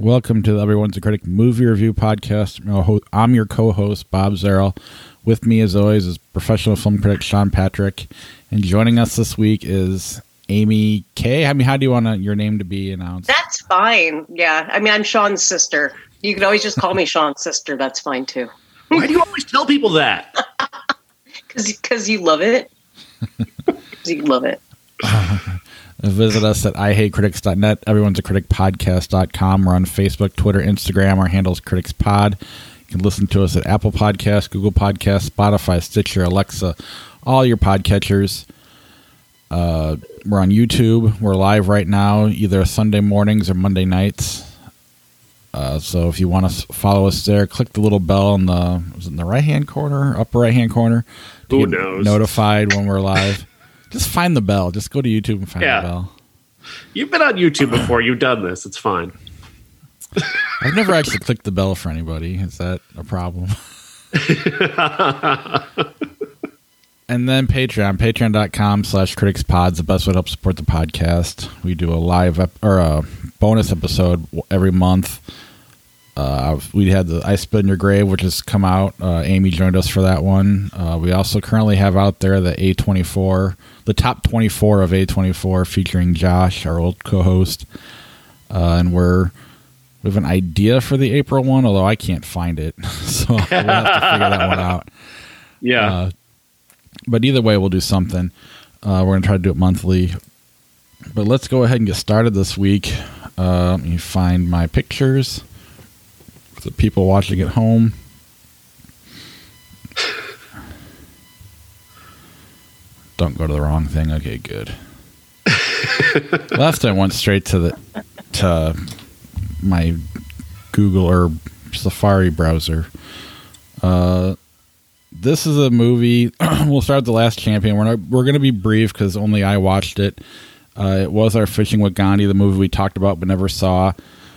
Welcome to the Everyone's a Critic movie review podcast. I'm your co-host, Bob Zarrell. With me, as always, is professional film critic Sean Patrick. And joining us this week is Amy K. I mean, how do you want your name to be announced? That's fine. Yeah. I mean, I'm Sean's sister. You can always just call me Sean's sister. That's fine, too. Why do you always tell people that? Because you love it. You love it. Visit us at IHateCritics.net, Everyone's a Critic Podcast.com. We're on Facebook, Twitter, Instagram. Our handle is CriticsPod. You can listen to us at Apple Podcasts, Google Podcasts, Spotify, Stitcher, Alexa, all your podcatchers. We're on YouTube. We're live right now, either Sunday mornings or Monday nights. So if you want to follow us there, click the little bell in the right-hand corner, upper right-hand corner. Who knows? Notified when we're live. Just find the bell. Just go to YouTube and find the bell. You've been on YouTube before. You've done this. It's fine. I've never actually clicked the bell for anybody. Is that a problem? And then Patreon.com/criticspod is the best way to help support the podcast. We do a live or a bonus episode every month. We had the I Spit in Your Grave, which has come out. Amy joined us for that one. We also currently have out there the A24, the top 24 of A24, featuring Josh, our old co-host. And we have an idea for the April one, although I can't find it. So we'll have to figure that one out. Yeah. But either way, we'll do something. We're going to try to do it monthly. But let's go ahead and get started this week. Let me find my pictures. The people watching at home. Don't go to the wrong thing. Okay, good. Last I went straight to my Google or Safari browser. This is a movie. We'll start with The Last Champion. We're going to be brief because only I watched it. It was our Fishing with Gandhi, the movie we talked about but never saw.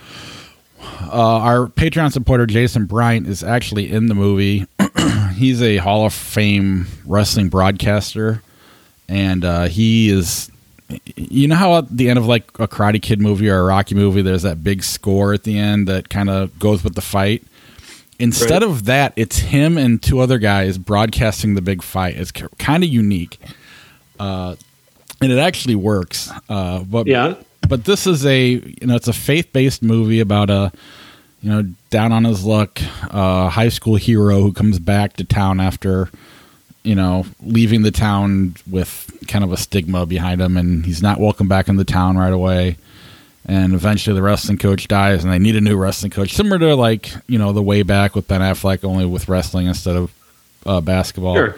Our Patreon supporter, Jason Bryant, is actually in the movie. He's a Hall of Fame wrestling broadcaster. And he is... You know how at the end of like a Karate Kid movie or a Rocky movie, there's that big score at the end that kind of goes with the fight? Instead of that, it's him and two other guys broadcasting the big fight. It's kind of unique. And it actually works. But this is it's a faith-based movie about a, down on his luck, high school hero who comes back to town after, leaving the town with kind of a stigma behind him, and he's not welcome back in the town right away. And eventually the wrestling coach dies, and they need a new wrestling coach, similar to the Way Back with Ben Affleck, only with wrestling instead of basketball. Sure.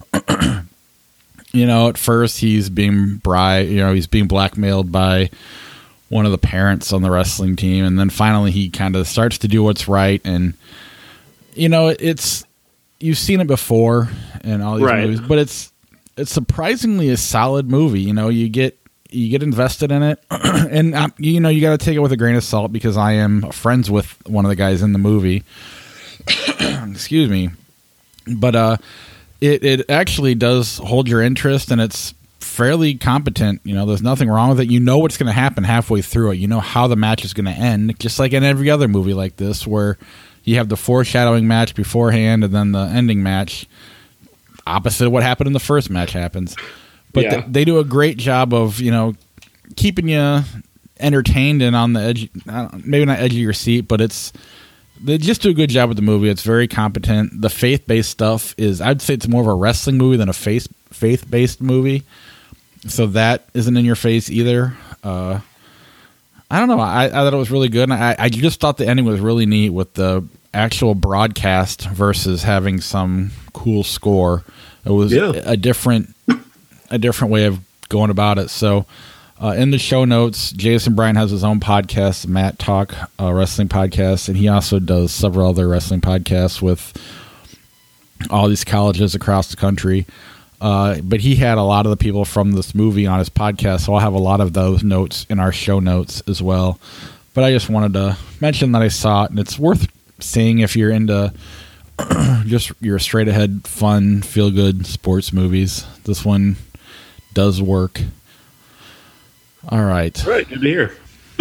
At first he's being blackmailed by one of the parents on the wrestling team, and then finally he kind of starts to do what's right. And it's you've seen it before in all these movies, but it's surprisingly a solid movie. You get invested in it, and you got to take it with a grain of salt because I am friends with one of the guys in the movie. Excuse me, but It actually does hold your interest, and it's fairly competent. There's nothing wrong with it. You know what's going to happen halfway through it. You know how the match is going to end, just like in every other movie like this, where you have the foreshadowing match beforehand, and then the ending match, opposite of what happened in the first match, happens. But they do a great job of, keeping you entertained and on the edge, maybe not edge of your seat, but they just do a good job with the movie. It's very competent. The faith-based stuff I'd say it's more of a wrestling movie than a faith-based movie. So that isn't in your face either. I don't know. I thought it was really good. And I just thought the ending was really neat with the actual broadcast versus having some cool score. It was a different way of going about it. So in the show notes, Jason Bryan has his own podcast, Matt Talk Wrestling Podcast, and he also does several other wrestling podcasts with all these colleges across the country. But he had a lot of the people from this movie on his podcast, so I'll have a lot of those notes in our show notes as well. But I just wanted to mention that I saw it, and it's worth seeing if you're into just your straight-ahead, fun, feel-good sports movies. This one does work. All right. Good to hear.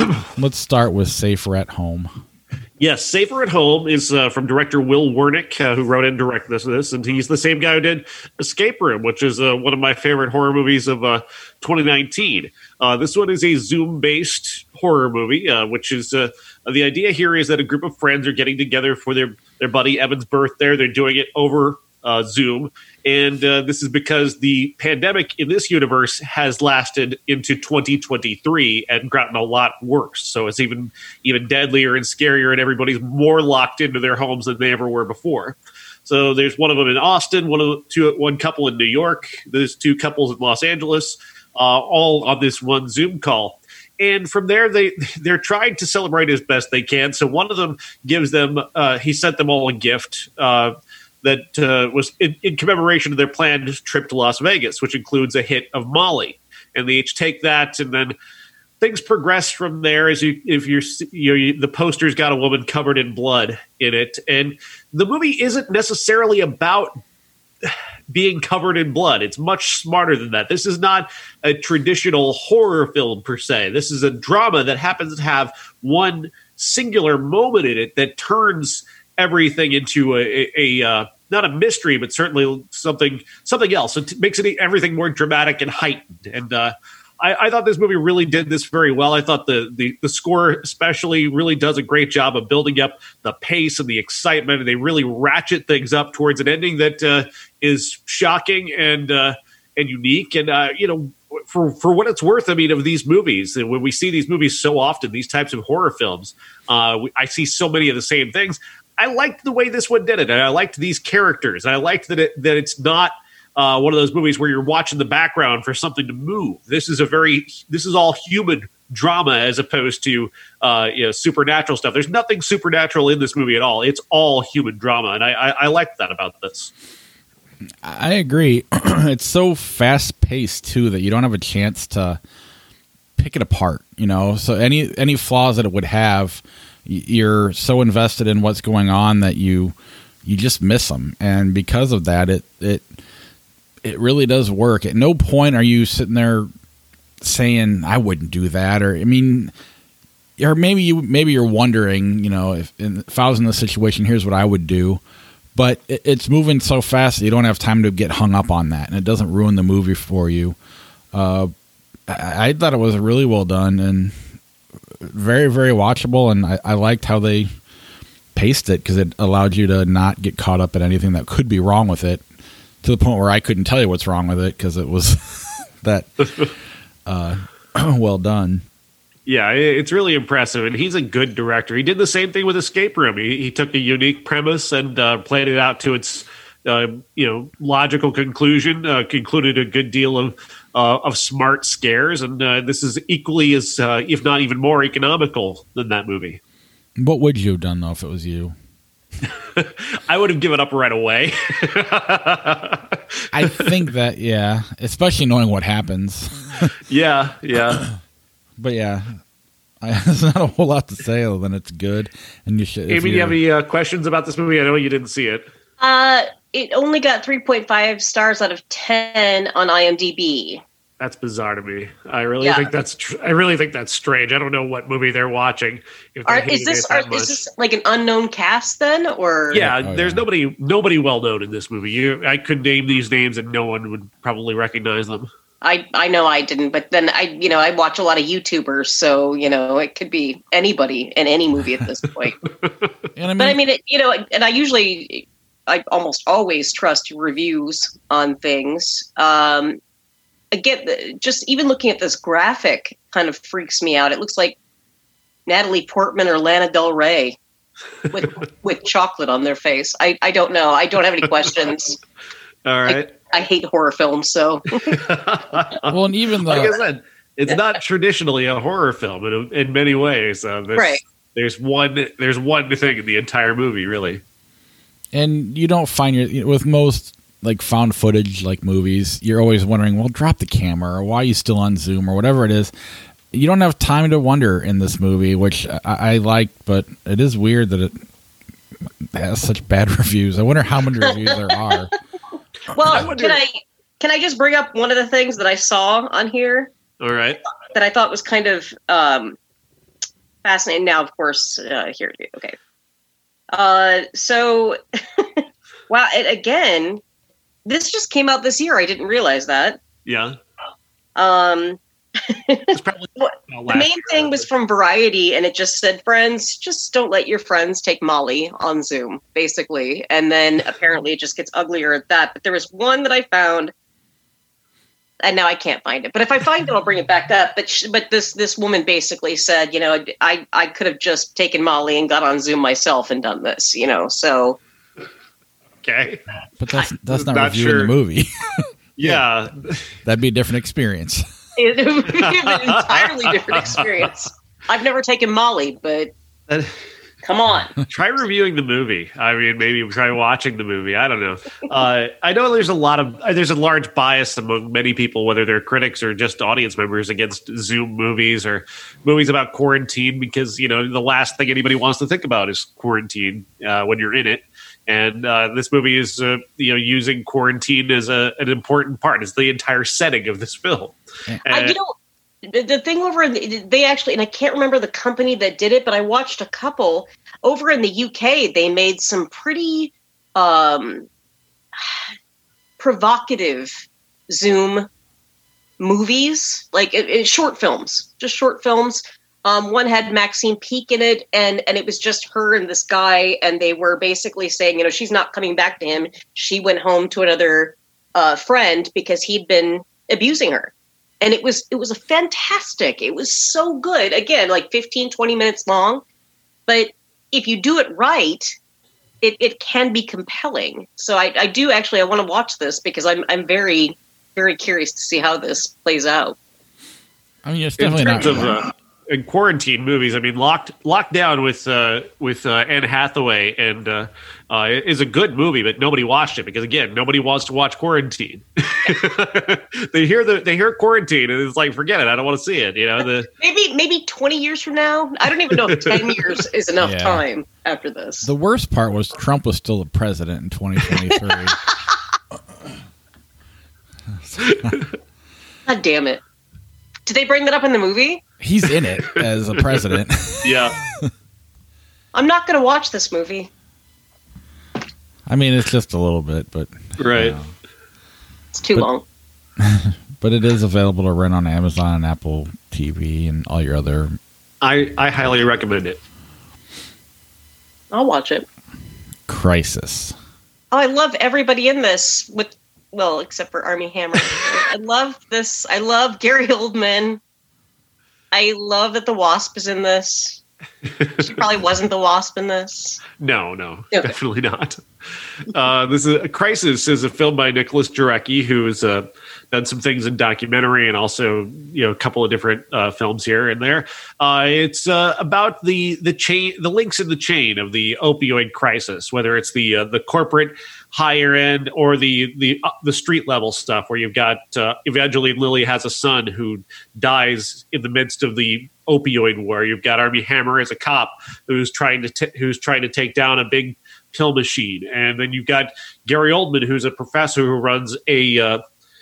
Let's start with Safer at Home. Yes, Safer at Home is from director Will Wernick, who wrote and directed this, and he's the same guy who did Escape Room, which is one of my favorite horror movies of 2019. This one is a Zoom-based horror movie, which is the idea here is that a group of friends are getting together for their buddy Evan's birthday. They're doing it over Zoom, and this is because the pandemic in this universe has lasted into 2023 and gotten a lot worse. So it's even deadlier and scarier, and everybody's more locked into their homes than they ever were before. So there's one of them in Austin, one couple in New York, there's two couples in Los Angeles, all on this one Zoom call. And from there, they're trying to celebrate as best they can. So one of them gives them, he sent them all a gift that was in commemoration of their planned trip to Las Vegas, which includes a hit of Molly. And they each take that, and then things progress from there. As the poster's got a woman covered in blood in it, and the movie isn't necessarily about being covered in blood. It's much smarter than that. This is not a traditional horror film per se. This is a drama that happens to have one singular moment in it that turns everything into a not a mystery, but certainly something else. It makes everything more dramatic and heightened. And I thought this movie really did this very well. I thought the score especially really does a great job of building up the pace and the excitement, and they really ratchet things up towards an ending that is shocking and unique. And for what it's worth, I mean, of these movies, and when we see these movies so often, these types of horror films, I see so many of the same things. I liked the way this one did it, and I liked these characters. And I liked that it's not one of those movies where you're watching the background for something to move. This is all human drama as opposed to supernatural stuff. There's nothing supernatural in this movie at all. It's all human drama, and I like that about this. I agree. It's so fast paced too that you don't have a chance to pick it apart. So any flaws that it would have, you're so invested in what's going on that you just miss them, and because of that, it really does work. At no point are you sitting there saying, "I wouldn't do that," or maybe you're wondering, if I was in this situation, here's what I would do. But it's moving so fast that you don't have time to get hung up on that, and it doesn't ruin the movie for you. I thought it was really well done and very, very watchable, and I liked how they paced it because it allowed you to not get caught up in anything that could be wrong with it, to the point where I couldn't tell you what's wrong with it because it was that well done. Yeah, it's really impressive, and he's a good director. He did the same thing with Escape Room. He took a unique premise and played it out to its logical conclusion. Concluded a good deal of smart scares, and this is equally as, if not even more, economical than that movie. What would you have done though if it was you? I would have given up right away. I think that, yeah, especially knowing what happens. Yeah. But yeah, there's not a whole lot to say other than it's good. And you should. Amy, do you have any questions about this movie? I know you didn't see it. It only got 3.5 stars out of 10 on IMDb. That's bizarre to me. I really think that's strange. I don't know what movie they're watching. Is this like an unknown cast then, or? Yeah, there's nobody well known in this movie. I could name these names and no one would probably recognize them. I know I didn't, but then I watch a lot of YouTubers, so it could be anybody in any movie at this point. And I almost always trust reviews on things. Again, just even looking at this graphic kind of freaks me out. It looks like Natalie Portman or Lana Del Rey with chocolate on their face. I don't know. I don't have any questions. All right. I hate horror films, so. Well, and even though, like I said, it's not traditionally a horror film in many ways. Right. There's one thing in the entire movie, really. And you don't find with most like found footage like movies, you're always wondering, well, drop the camera, or why are you still on Zoom, or whatever it is. You don't have time to wonder in this movie, which I like, but it is weird that it has such bad reviews. I wonder how many reviews there are. Well, can I just bring up one of the things that I saw on here? All right. That I thought was kind of fascinating. Now, of course, here. Okay. So, wow. And again, this just came out this year. I didn't realize that. Yeah. It's probably the main thing was from Variety, and it just said, "Friends, just don't let your friends take Molly on Zoom," basically. And then apparently it just gets uglier at that. But there was one that I found, and now I can't find it. But if I find it, I'll bring it back up. But this woman basically said, I could have just taken Molly and got on Zoom myself and done this, So okay, but that's not reviewing the movie. Yeah, that'd be a different experience. It would be an entirely different experience. I've never taken Molly, but come on. Try reviewing the movie. I mean, maybe try watching the movie. I don't know. I know there's a large bias among many people, whether they're critics or just audience members, against Zoom movies or movies about quarantine, because, the last thing anybody wants to think about is quarantine when you're in it. And this movie is, using quarantine as an important part. It's the entire setting of this film. The thing they actually, and I can't remember the company that did it, but I watched a couple over in the UK. They made some pretty provocative Zoom movies, like short films, just short films. One had Maxine Peake in it, and it was just her and this guy, and they were basically saying, she's not coming back to him. She went home to another friend because he'd been abusing her. And it was a fantastic. It was so good. Again, like 15, 20 minutes long. But if you do it right, it can be compelling. So I want to watch this because I'm very, very curious to see how this plays out. I mean, it's definitely not in quarantine movies. I mean, Lockdown with Anne Hathaway and is a good movie, but nobody watched it because, again, nobody wants to watch Quarantine. They hear Quarantine and it's like, forget it. I don't want to see it. Maybe 20 years from now. I don't even know if 10 years is enough time after this. The worst part was Trump was still the president in 2023. God damn it. Did they bring that up in the movie? He's in it as a president. Yeah. I'm not going to watch this movie. I mean, it's just a little bit, but... Right. It's too long. But it is available to rent on Amazon and Apple TV and all your other... I highly recommend it. I'll watch it. Crisis. Oh, I love everybody in this, except for Armie Hammer. I love this. I love Gary Oldman. I love that the Wasp is in this. She probably wasn't the Wasp in this. No, okay. Definitely not. This is Crisis is a film by Nicholas Jarecki, who has done some things in documentary and also a couple of different films here and there. It's about the links in the chain of the opioid crisis, whether it's the corporate higher end or the street level stuff, where you've got Evangeline Lilly has a son who dies in the midst of the opioid war. You've got Armie Hammer as a cop who's trying to take down a big pill machine, and then you've got Gary Oldman, who's a professor who runs a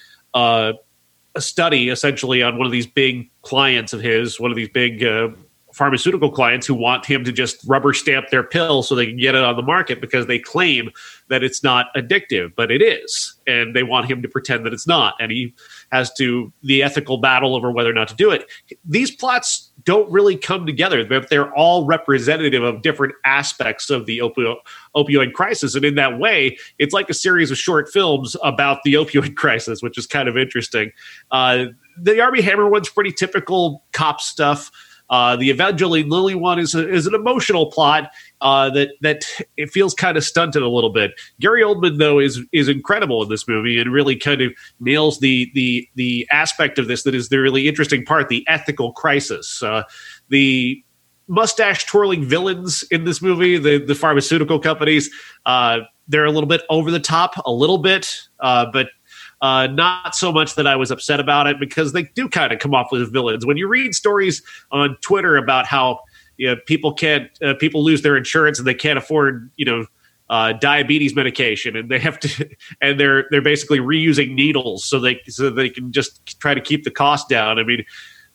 study essentially on one of these big clients of his, one of these big pharmaceutical clients who want him to just rubber stamp their pill so they can get it on the market because they claim that it's not addictive, but it is. And they want him to pretend that it's not. And he has the ethical battle over whether or not to do it. These plots don't really come together, but they're all representative of different aspects of the opioid crisis. And in that way, it's like a series of short films about the opioid crisis, which is kind of interesting. The Armie Hammer one's pretty typical cop stuff. The Evangeline Lilly one is an emotional plot that it feels kind of stunted a little bit. Gary Oldman, though, is incredible in this movie and really kind of nails the aspect of this that is the really interesting part, the ethical crisis. The mustache twirling villains in this movie, the pharmaceutical companies, they're a little bit over the top, but not so much that I was upset about it, because they do kind of come off as villains. When you read stories on Twitter about how people lose their insurance and they can't afford diabetes medication, and they have to, and they're basically reusing needles so they can just try to keep the cost down. I mean,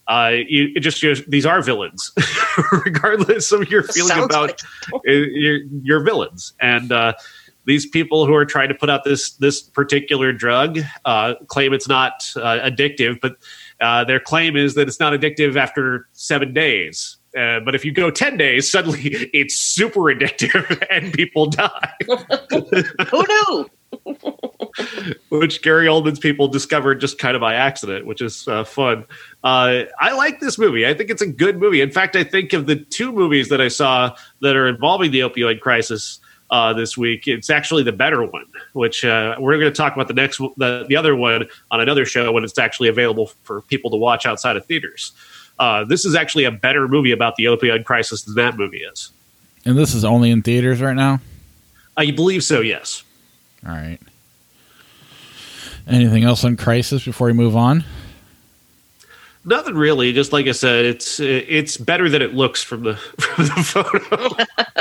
It just shows these are villains, regardless of your feeling about your villains. And these people who are trying to put out this particular drug claim it's not addictive, but their claim is that it's not addictive after 7 days. But if you go 10 days, suddenly it's super addictive and people die. Who knew? Which Gary Oldman's people discovered just kind of by accident, which is fun. I like this movie. I think it's a good movie. In fact, I think of the 2 movies that I saw that are involving the opioid crisis this week, it's actually the better one, which we're going to talk about the other one on another show when it's actually available for people to watch outside of theaters. This is actually a better movie about the opioid crisis than that movie is. And this is only in theaters right now? I believe so, yes. All right. Anything else on Crisis before we move on? Nothing really. Just like I said, it's better than it looks from the photo.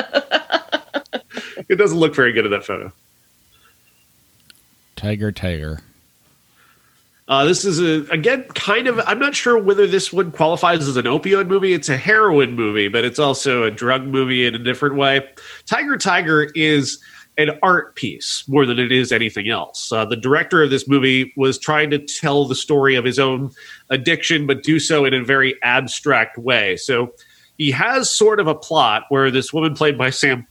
It doesn't look very good in that photo. Tiger. This is, again, kind of, I'm not sure whether this one qualifies as an opioid movie. It's a heroin movie, but it's also a drug movie in a different way. Tiger is an art piece more than it is anything else. The director of this movie was trying to tell the story of his own addiction, but do so in a very abstract way. So he has sort of a plot where this woman played by Sam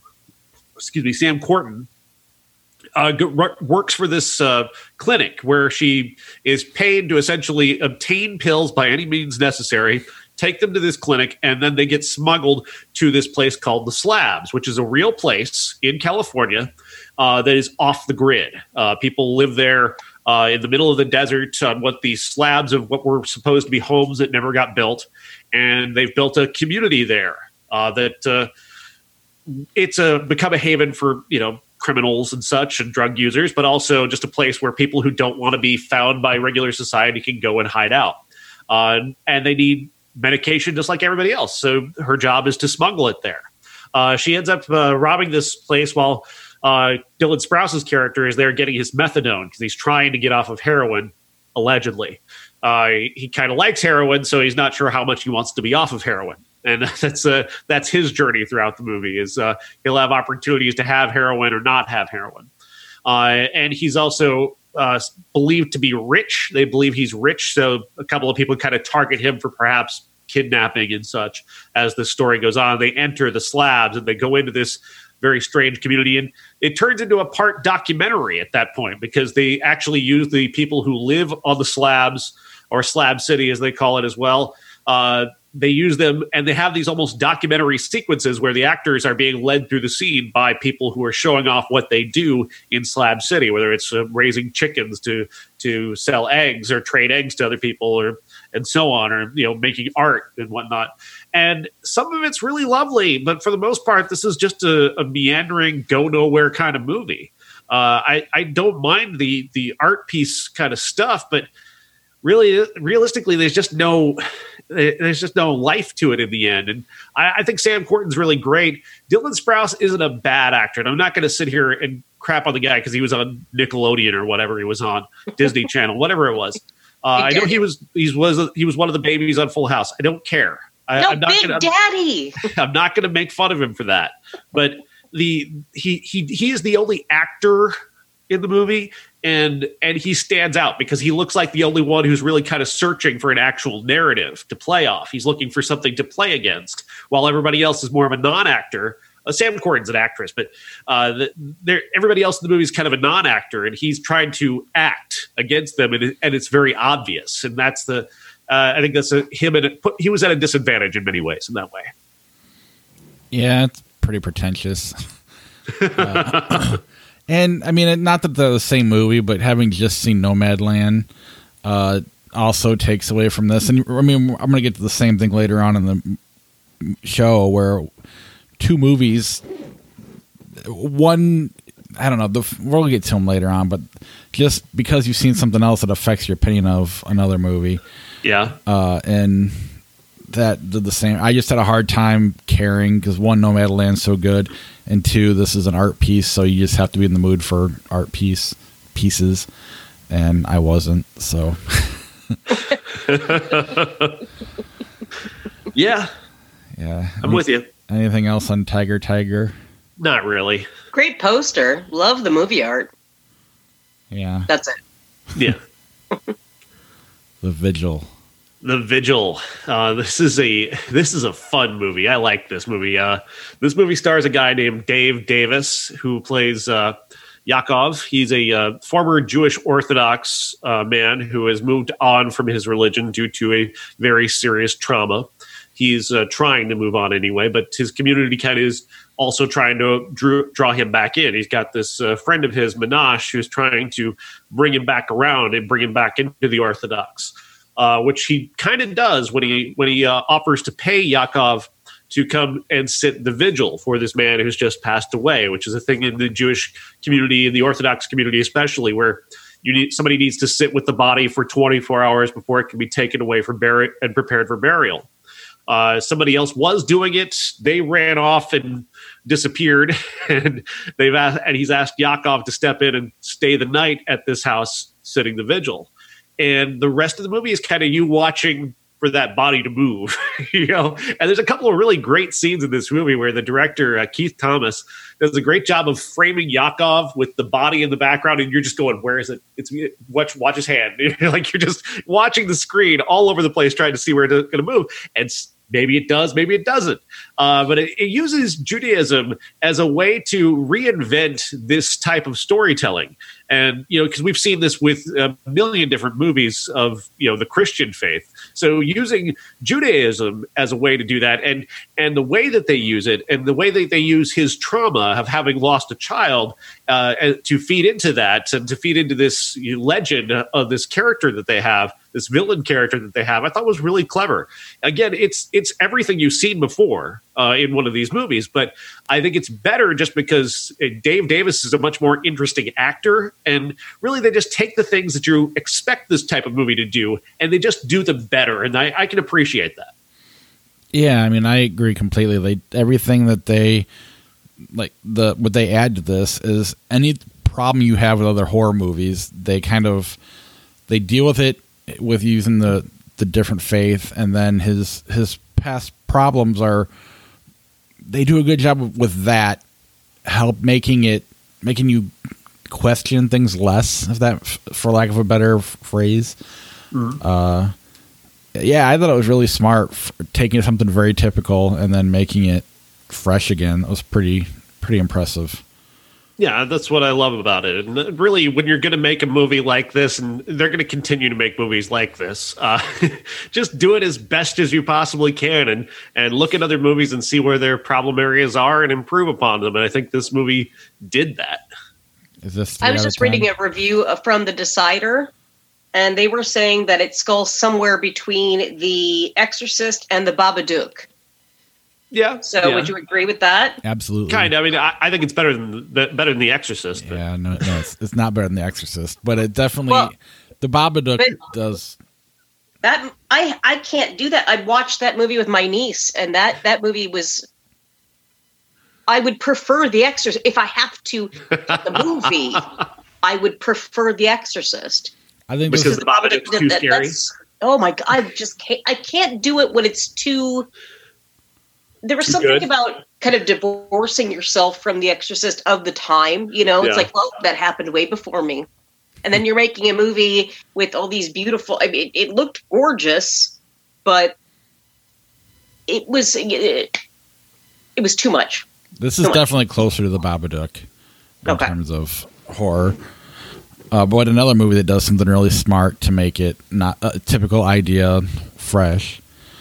Corton works for this clinic where she is paid to essentially obtain pills by any means necessary, take them to this clinic, and then they get smuggled to this place called the Slabs, which is a real place in California that is off the grid. People live there in the middle of the desert on what the slabs of what were supposed to be homes that never got built, and they've built a community there that it's become a haven for, criminals and such and drug users, but also just a place where people who don't want to be found by regular society can go and hide out. And they need medication just like everybody else. So her job is to smuggle it there. She ends up robbing this place while Dylan Sprouse's character is there getting his methadone because he's trying to get off of heroin, allegedly. He kind of likes heroin, so he's not sure how much he wants to be off of heroin. And that's his journey throughout the movie is he'll have opportunities to have heroin or not have heroin. And he's also believed to be rich. They believe he's rich. So a couple of people kind of target him for perhaps kidnapping and such as the story goes on. They enter the Slabs and they go into this very strange community. And it turns into a part documentary at that point because they actually use the people who live on the Slabs or Slab City, as they call it as well. They use them and they have these almost documentary sequences where the actors are being led through the scene by people who are showing off what they do in Slab City, whether it's raising chickens to sell eggs or trade eggs to other people and so on, or making art and whatnot. And some of it's really lovely, but for the most part, this is just a meandering, go nowhere kind of movie. I don't mind the art piece kind of stuff, but really, realistically, there's just no life to it in the end. And I think Sam Corton's really great. Dylan Sprouse isn't a bad actor, and I'm not going to sit here and crap on the guy because he was on Nickelodeon or whatever he was on, Disney Channel, whatever it was. I know he was one of the babies on Full House. I don't care. I'm not Big Daddy. I'm not going to make fun of him for that. But he is the only actor in the movie, and he stands out because he looks like the only one who's really kind of searching for an actual narrative to play off. He's looking for something to play against, while everybody else is more of a non-actor. Sam Corton's an actress, but everybody else in the movie is kind of a non-actor, and he's trying to act against them, and it's very obvious. And that's I think that's him. He was at a disadvantage in many ways in that way. Yeah, it's pretty pretentious. And I mean, not that they're the same movie, but having just seen Nomadland also takes away from this. And I mean, I'm going to get to the same thing later on in the show where two movies, one, I don't know, we'll get to them later on, but just because you've seen something else, it affects your opinion of another movie. Yeah. And that did the same. I just had a hard time caring because one, Nomadland's so good, and two, this is an art piece, so you just have to be in the mood for art pieces, and I wasn't. So Yeah, Yeah. I'm with you. Anything else on Tiger Tiger? Not really. Great poster. Love the movie art. Yeah. That's it. Yeah. The Vigil. The Vigil. This is a fun movie. I like this movie. This movie stars a guy named Dave Davis who plays Yakov. He's a former Jewish Orthodox man who has moved on from his religion due to a very serious trauma. He's trying to move on anyway, but his community kind of is also trying to draw him back in. He's got this friend of his, Minash, who's trying to bring him back around and bring him back into the Orthodox, which he kind of does when he offers to pay Yakov to come and sit the vigil for this man who's just passed away, which is a thing in the Jewish community, in the Orthodox community especially, where somebody needs to sit with the body for 24 hours before it can be taken away for and prepared for burial. Somebody else was doing it. They ran off and disappeared, and he's asked Yakov to step in and stay the night at this house sitting the vigil. And the rest of the movie is kind of you watching for that body to move, And there's a couple of really great scenes in this movie where the director, Keith Thomas, does a great job of framing Yakov with the body in the background, and you're just going, where is it? Watch his hand. Like you're just watching the screen all over the place trying to see where it's going to move. And maybe it does, maybe it doesn't. But it uses Judaism as a way to reinvent this type of storytelling. And, because we've seen this with a million different movies of, the Christian faith. So using Judaism as a way to do that, and the way that they use it, and the way that they use his trauma of having lost a child to feed into that, and to feed into this legend of this character that they have, this villain character that they have, I thought was really clever. Again, it's everything you've seen before in one of these movies, but I think it's better just because Dave Davis is a much more interesting actor, and really they just take the things that you expect this type of movie to do, and they just do them better, and I can appreciate that. Yeah, I mean, I agree completely. Everything that they what they add to this is any problem you have with other horror movies, they deal with it with using the different faith, and then his past problems they do a good job with that, making you question things less, if that, for lack of a better phrase. Mm-hmm. Yeah, I thought it was really smart, taking something very typical and then making it fresh again. That was pretty impressive. Yeah, that's what I love about it. And really, when you're going to make a movie like this, and they're going to continue to make movies like this, just do it as best as you possibly can, and look at other movies and see where their problem areas are and improve upon them. And I think this movie did that. I was just reading a review from The Decider, and they were saying that it skulls somewhere between The Exorcist and The Babadook. Yeah. So would you agree with that? Absolutely. Kind of. I mean, I think it's better than The Exorcist. But. Yeah, no, it's not better than The Exorcist, but it definitely The Babadook does. That I can't do that. I watched that movie with my niece, and that movie was. I would prefer The Exorcist if I have to get the movie. I would prefer The Exorcist. I think because The Babadook's too scary. Oh my god! I can't do it when it's too. There was something about kind of divorcing yourself from The Exorcist of the time. It's like, well, that happened way before me. And then you're making a movie with all these beautiful. I mean, it looked gorgeous, but it was too much. This is definitely closer to The Babadook in terms of horror. But another movie that does something really smart to make it not a typical idea fresh.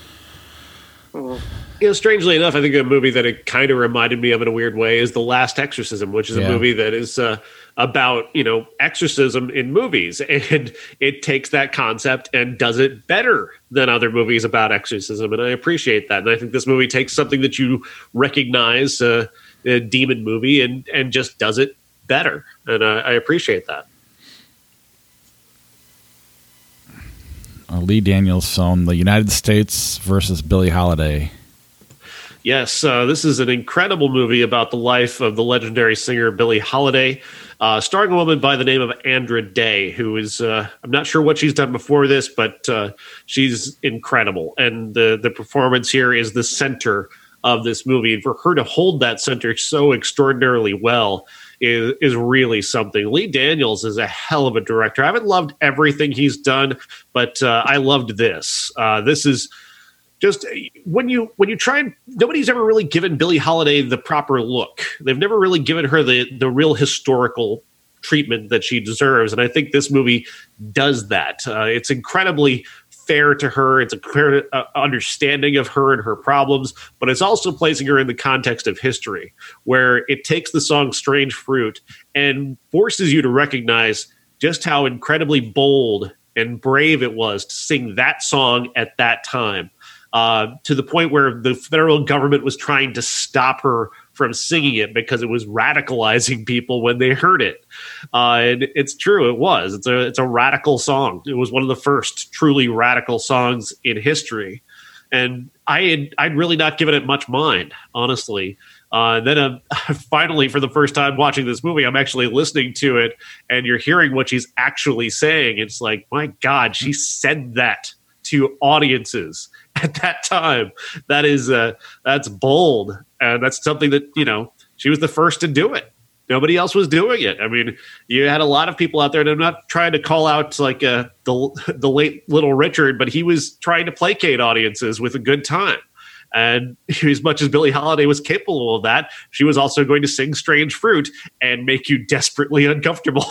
Strangely enough, I think a movie that it kind of reminded me of in a weird way is The Last Exorcism, which is a movie that is about, exorcism in movies. And it takes that concept and does it better than other movies about exorcism. And I appreciate that. And I think this movie takes something that you recognize, a demon movie, and just does it better. And I appreciate that. Lee Daniels film, The United States versus Billie Holiday. Yes, this is an incredible movie about the life of the legendary singer Billie Holiday. starring a woman by the name of Andra Day, who is, I'm not sure what she's done before this, but she's incredible. And the performance here is the center of this movie. And for her to hold that center so extraordinarily well is really something. Lee Daniels is a hell of a director. I haven't loved everything he's done, but I loved this. This is just when you try and nobody's ever really given Billie Holiday the proper look. They've never really given her the real historical treatment that she deserves. And I think this movie does that. It's incredibly fair to her. It's a clear understanding of her and her problems, but it's also placing her in the context of history, where it takes the song Strange Fruit and forces you to recognize just how incredibly bold and brave it was to sing that song at that time. To the point where the federal government was trying to stop her from singing it because it was radicalizing people when they heard it. And it's true, it was. It's a radical song. It was one of the first truly radical songs in history. And I'd really not given it much mind, honestly. Then finally, for the first time watching this movie, I'm actually listening to it, and you're hearing what she's actually saying. It's like, my God, she said that to audiences at that time. That's bold, and that's something that, she was the first to do it. Nobody else was doing it. I mean, you had a lot of people out there, and I'm not trying to call out like the late Little Richard, but he was trying to placate audiences with a good time. And as much as Billie Holiday was capable of that, she was also going to sing Strange Fruit and make you desperately uncomfortable.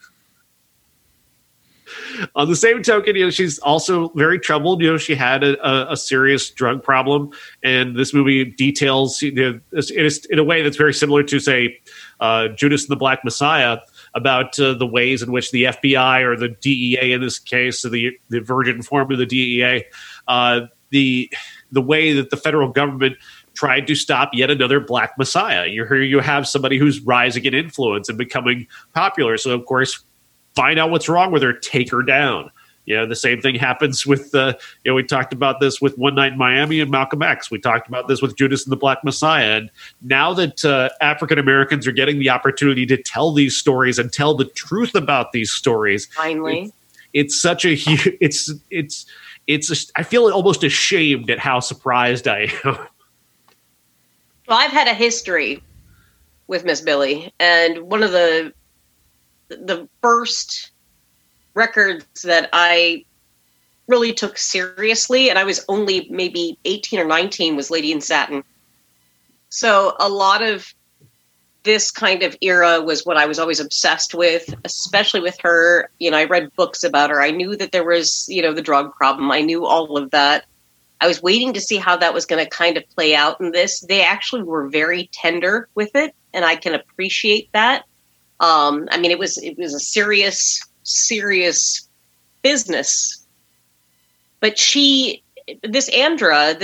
On the same token, she's also very troubled. She had a serious drug problem, and this movie details, in a way that's very similar to, say, Judas and the Black Messiah, about the ways in which the FBI, or the DEA in this case, the virgin form of the DEA, the way that the federal government tried to stop yet another Black Messiah. You have somebody who's rising in influence and becoming popular. So, of course, find out what's wrong with her, take her down. The same thing happens with, we talked about this with One Night in Miami and Malcolm X. We talked about this with Judas and the Black Messiah. And now that African Americans are getting the opportunity to tell these stories and tell the truth about these stories, finally, it's such a huge, I feel almost ashamed at how surprised I am. Well, I've had a history with Miss Billie, and one of the first records that I really took seriously, and I was only maybe 18 or 19, was Lady in Satin. So a lot of this kind of era was what I was always obsessed with, especially with her. I read books about her. I knew that there was, the drug problem. I knew all of that. I was waiting to see how that was going to kind of play out in this. They actually were very tender with it, and I can appreciate that. It was a serious business. But this Andra,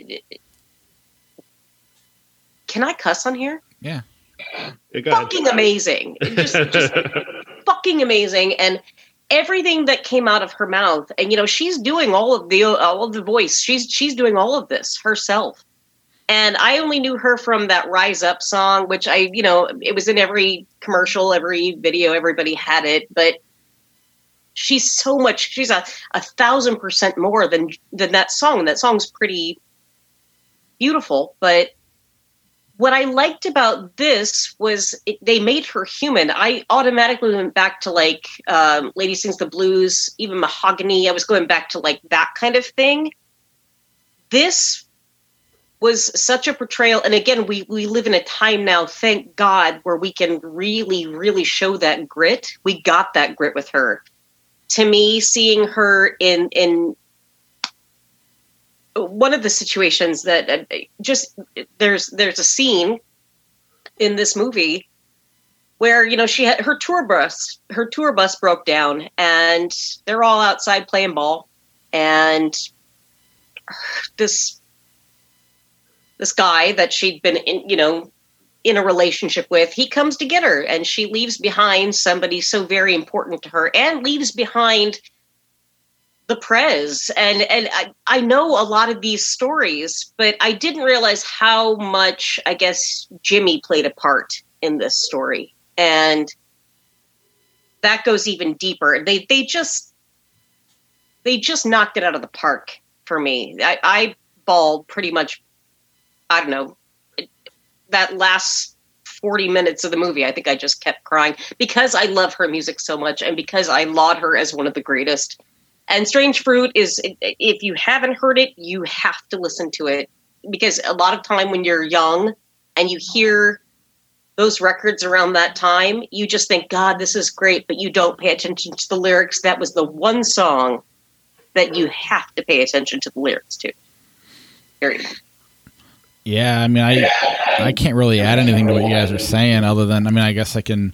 can I cuss on here? Yeah. Fucking amazing. Just fucking amazing. And everything that came out of her mouth, and she's doing all of the voice. She's doing all of this herself. And I only knew her from that Rise Up song, which it was in every commercial, every video, everybody had it. But she's a 1,000% more than that song. That song's pretty beautiful. But what I liked about this was they made her human. I automatically went back to Lady Sings the Blues, even Mahogany. I was going back to that kind of thing. This was such a portrayal. And again, we live in a time now, thank God, where we can really, really show that grit. We got that grit with her. To me, seeing her in one of the situations that there's a scene in this movie where, she had her tour bus broke down, and they're all outside playing ball. And this guy that she'd been in a relationship with, he comes to get her, and she leaves behind somebody so very important to her, and leaves behind the Prez. And I know a lot of these stories, but I didn't realize how much, I guess, Jimmy played a part in this story. And that goes even deeper. They just knocked it out of the park for me. I bawled pretty much. I don't know, that last 40 minutes of the movie. I think I just kept crying because I love her music so much and because I laud her as one of the greatest. And Strange Fruit is, if you haven't heard it, you have to listen to it, because a lot of time when you're young and you hear those records around that time, you just think, God, this is great, but you don't pay attention to the lyrics. That was the one song that you have to pay attention to the lyrics to. Period. Yeah, I mean, I can't really add anything to what you guys are saying other than, I mean, I guess I can,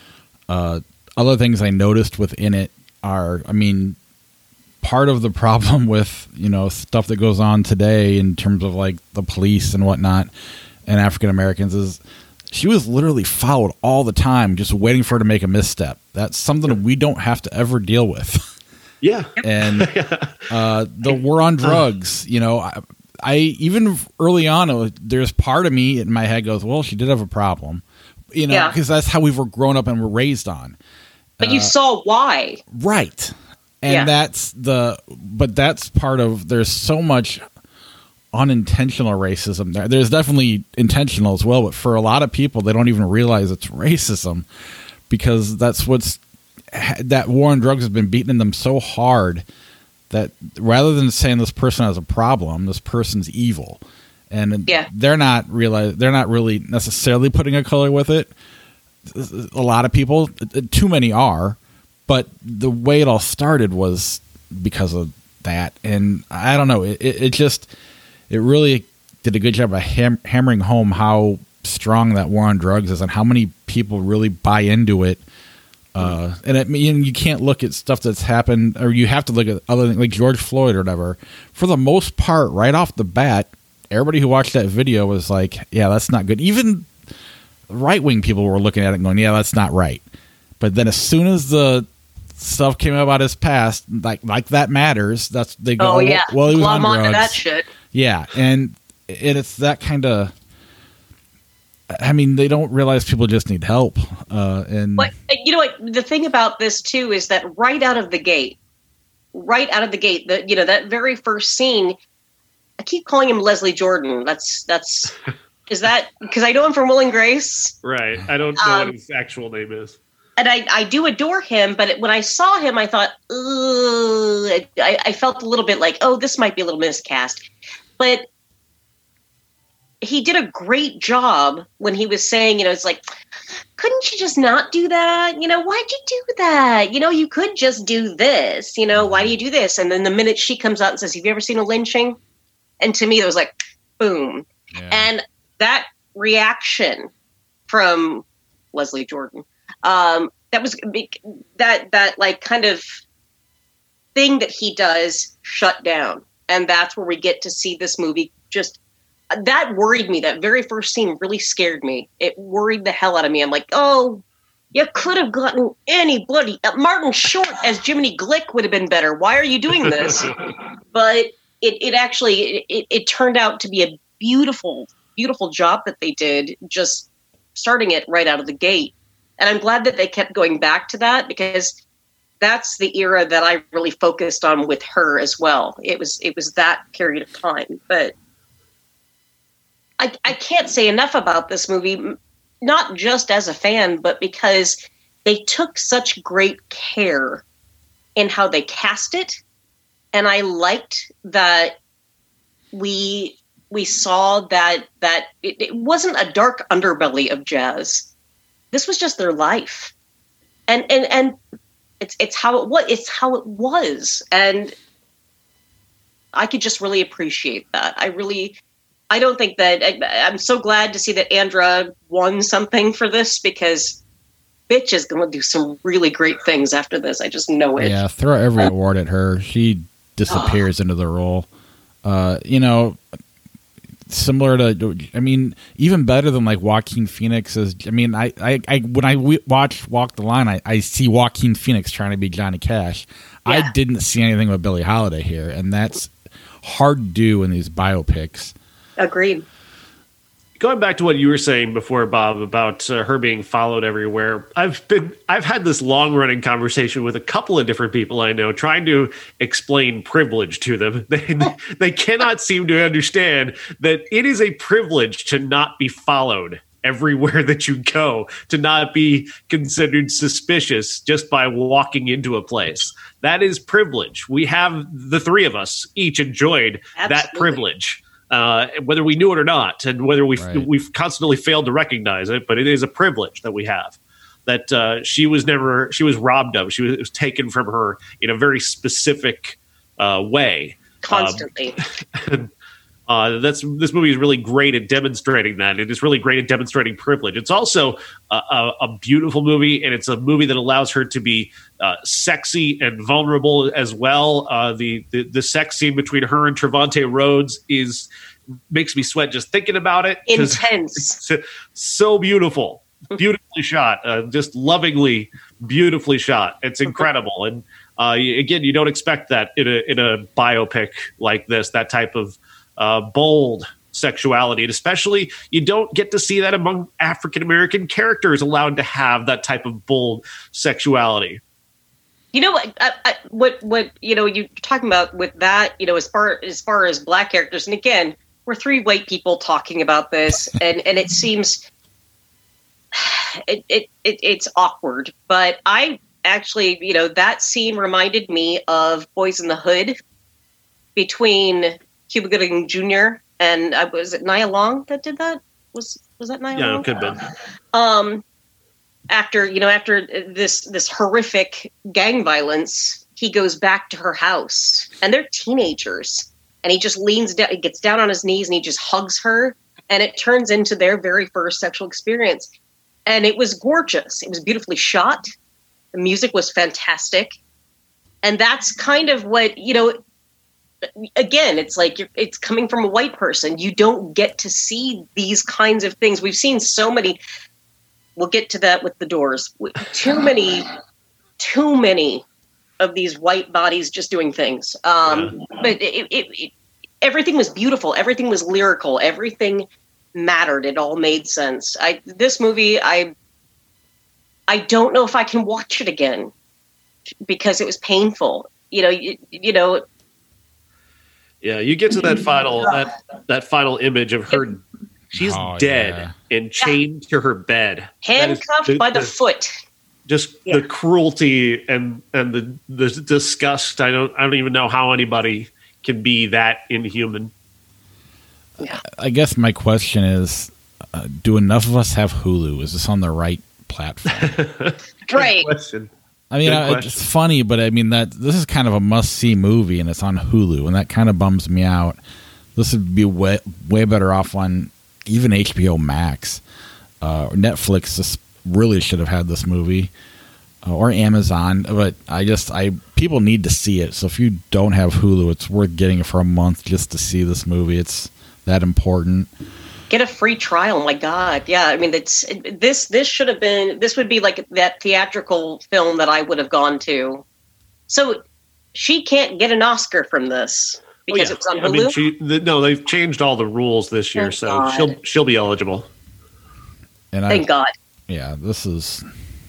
other things I noticed within it are, I mean, part of the problem with, you know, stuff that goes on today in terms of like the police and whatnot and African Americans is she was literally followed all the time, just waiting for her to make a misstep. That's something we don't have to ever deal with. Yeah. And the war on drugs, you know, I even early on, there's part of me in my head goes, well, she did have a problem, you know, because that's how we were grown up and were raised on. But you saw why. Right. And but that's part of, there's so much unintentional racism there. There's definitely intentional as well, but for a lot of people, they don't even realize it's racism because that war on drugs has been beating in them so hard that rather than saying this person has a problem, this person's evil. And they're not really necessarily putting a color with it. A lot of people, too many are, but the way it all started was because of that. And I don't know, it really did a good job of hammering home how strong that war on drugs is and how many people really buy into it. And you can't look at stuff that's happened, or you have to look at other things like George Floyd or whatever. For the most part, right off the bat, everybody who watched that video was like, yeah, that's not good. Even right-wing people were looking at it and going, yeah, that's not right. But then as soon as the stuff came out about his past, like that matters, they go, well, he was on drugs. That shit. Yeah, and it's that kind of, I mean, they don't realize people just need help. But you know what? The thing about this too is that right out of the gate, that very first scene, I keep calling him Leslie Jordan. That's is that because I know him from Will and Grace? Right. I don't know what his actual name is. And I do adore him, but when I saw him, I thought, I felt a little bit like, oh, this might be a little miscast. But he did a great job when he was saying, you know, it's like, couldn't you just not do that? You know, why'd you do that? You know, you could just do this. You know, why do you do this? And then the minute she comes out and says, have you ever seen a lynching? And to me, it was like, boom. Yeah. And that reaction from Leslie Jordan, that was that like kind of thing that he does shut down. And that's where we get to see this movie just, that worried me. That very first scene really scared me. It worried the hell out of me. I'm like, oh, you could have gotten anybody. Martin Short as Jiminy Glick would have been better. Why are you doing this? But it actually turned out to be a beautiful, beautiful job that they did, just starting it right out of the gate. And I'm glad that they kept going back to that, because that's the era that I really focused on with her as well. It was that period of time. But I can't say enough about this movie, not just as a fan, but because they took such great care in how they cast it. And I liked that we saw that it wasn't a dark underbelly of jazz. This was just their life. And it's how it was. And I could just really appreciate that. I don't think that I'm so glad to see that Andra won something for this, because bitch is going to do some really great things after this. I just know it. Yeah, throw every award at her. She disappears into the role. You know, similar to, I mean, even better than like Joaquin Phoenix is. I mean, I when I watch Walk the Line, I see Joaquin Phoenix trying to be Johnny Cash. Yeah. I didn't see anything with Billie Holiday here, and that's hard to do in these biopics. Agreed. Going back to what you were saying before, Bob, about her being followed everywhere, I've had this long running conversation with a couple of different people I know, trying to explain privilege to them. They cannot seem to understand that it is a privilege to not be followed everywhere that you go, to not be considered suspicious just by walking into a place. That is privilege. We have, the three of us each enjoyed that privilege. Whether we knew it or not, and whether we've constantly failed to recognize it, but it is a privilege that we have that she was robbed of. It was taken from her in a very specific way. Constantly. This movie is really great at demonstrating that. It is really great at demonstrating privilege. It's also a beautiful movie, and it's a movie that allows her to be sexy and vulnerable as well. The sex scene between her and Trevante Rhodes makes me sweat just thinking about it. Intense. It's so beautiful. Beautifully shot. Just lovingly, beautifully shot. It's incredible. And again, you don't expect that in a biopic like this, that type of bold sexuality, and especially you don't get to see that among African American characters allowed to have that type of bold sexuality. You know what you're talking about with that, as far as black characters, and again, we're three white people talking about this, and it seems it's awkward, but I actually, that scene reminded me of Boys in the Hood between Cuba Gooding Jr. and was it Nia Long that did that? Was that Nia Long? Yeah, it could have been. After this horrific gang violence, he goes back to her house, and they're teenagers, and he just leans down, he gets down on his knees, and he just hugs her, and it turns into their very first sexual experience. And it was gorgeous. It was beautifully shot. The music was fantastic, and that's kind of what again, it's like it's coming from a white person. You don't get to see these kinds of things. We've seen so many. We'll get to that with The Doors. Too many of these white bodies just doing things. But everything was beautiful. Everything was lyrical. Everything mattered. It all made sense. This movie, I don't know if I can watch it again because it was painful. Yeah, you get to that final image of her. She's dead and chained to her bed, handcuffed by the foot. Just the cruelty and the disgust. I don't even know how anybody can be that inhuman. Yeah. I guess my question is, do enough of us have Hulu? Is this on the right platform? Right. Question. I mean, it's funny, but I mean this is kind of a must-see movie, and it's on Hulu, and that kind of bums me out. This would be way better off on even HBO Max. Netflix just really should have had this movie, or Amazon. But people need to see it. So if you don't have Hulu, it's worth getting it for a month just to see this movie. It's that important. Get a free trial. My God. Yeah. I mean, this would be like that theatrical film that I would have gone to. So she can't get an Oscar from this because it's on Hulu. I mean, they've changed all the rules this year. She'll be eligible. And thank God. Yeah, this is,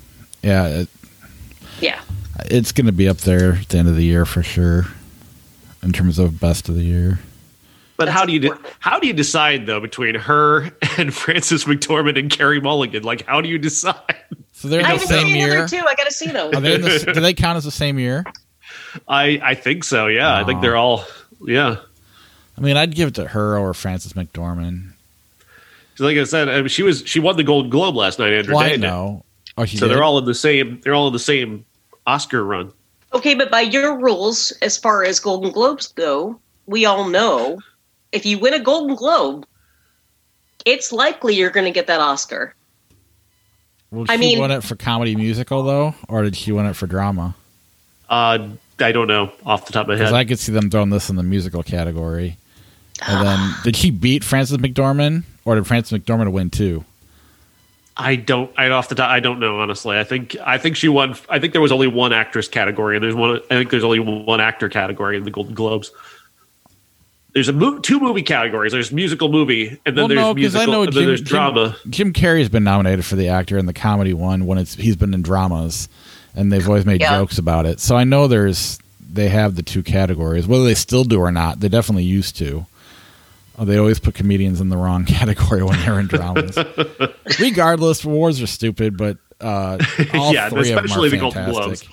it's going to be up there at the end of the year for sure in terms of best of the year. But how do you decide though between her and Frances McDormand and Carey Mulligan? Like, how do you decide? So they're in the same year. Too. I got to see those. Do they count as the same year? I think so. Yeah, I think they're all. Yeah. I mean, I'd give it to her or Frances McDormand. Like I said, she won the Golden Globe last night. Andrew Day. No. Oh, so they're all in the same. They're all in the same Oscar run. Okay, but by your rules, as far as Golden Globes go, we all know if you win a Golden Globe, it's likely you're going to get that Oscar. Well, she won it for comedy musical though, or did she win it for drama? I don't know off the top of my head. Because I could see them throwing this in the musical category. And then, did she beat Frances McDormand, or did Frances McDormand win too? I don't know honestly. I think she won. I think there was only one actress category, and there's only one actor category in the Golden Globes. there's two movie categories. There's musical movie, and then there's musical, and then there's drama. Jim Carrey's been nominated for the actor in the comedy one when he's been in dramas, and they've always made jokes about it. So I know they have the two categories. Whether they still do or not, they definitely used to. They always put comedians in the wrong category when they're in dramas. Regardless, awards are stupid, but all three of them are fantastic. Golden Globes.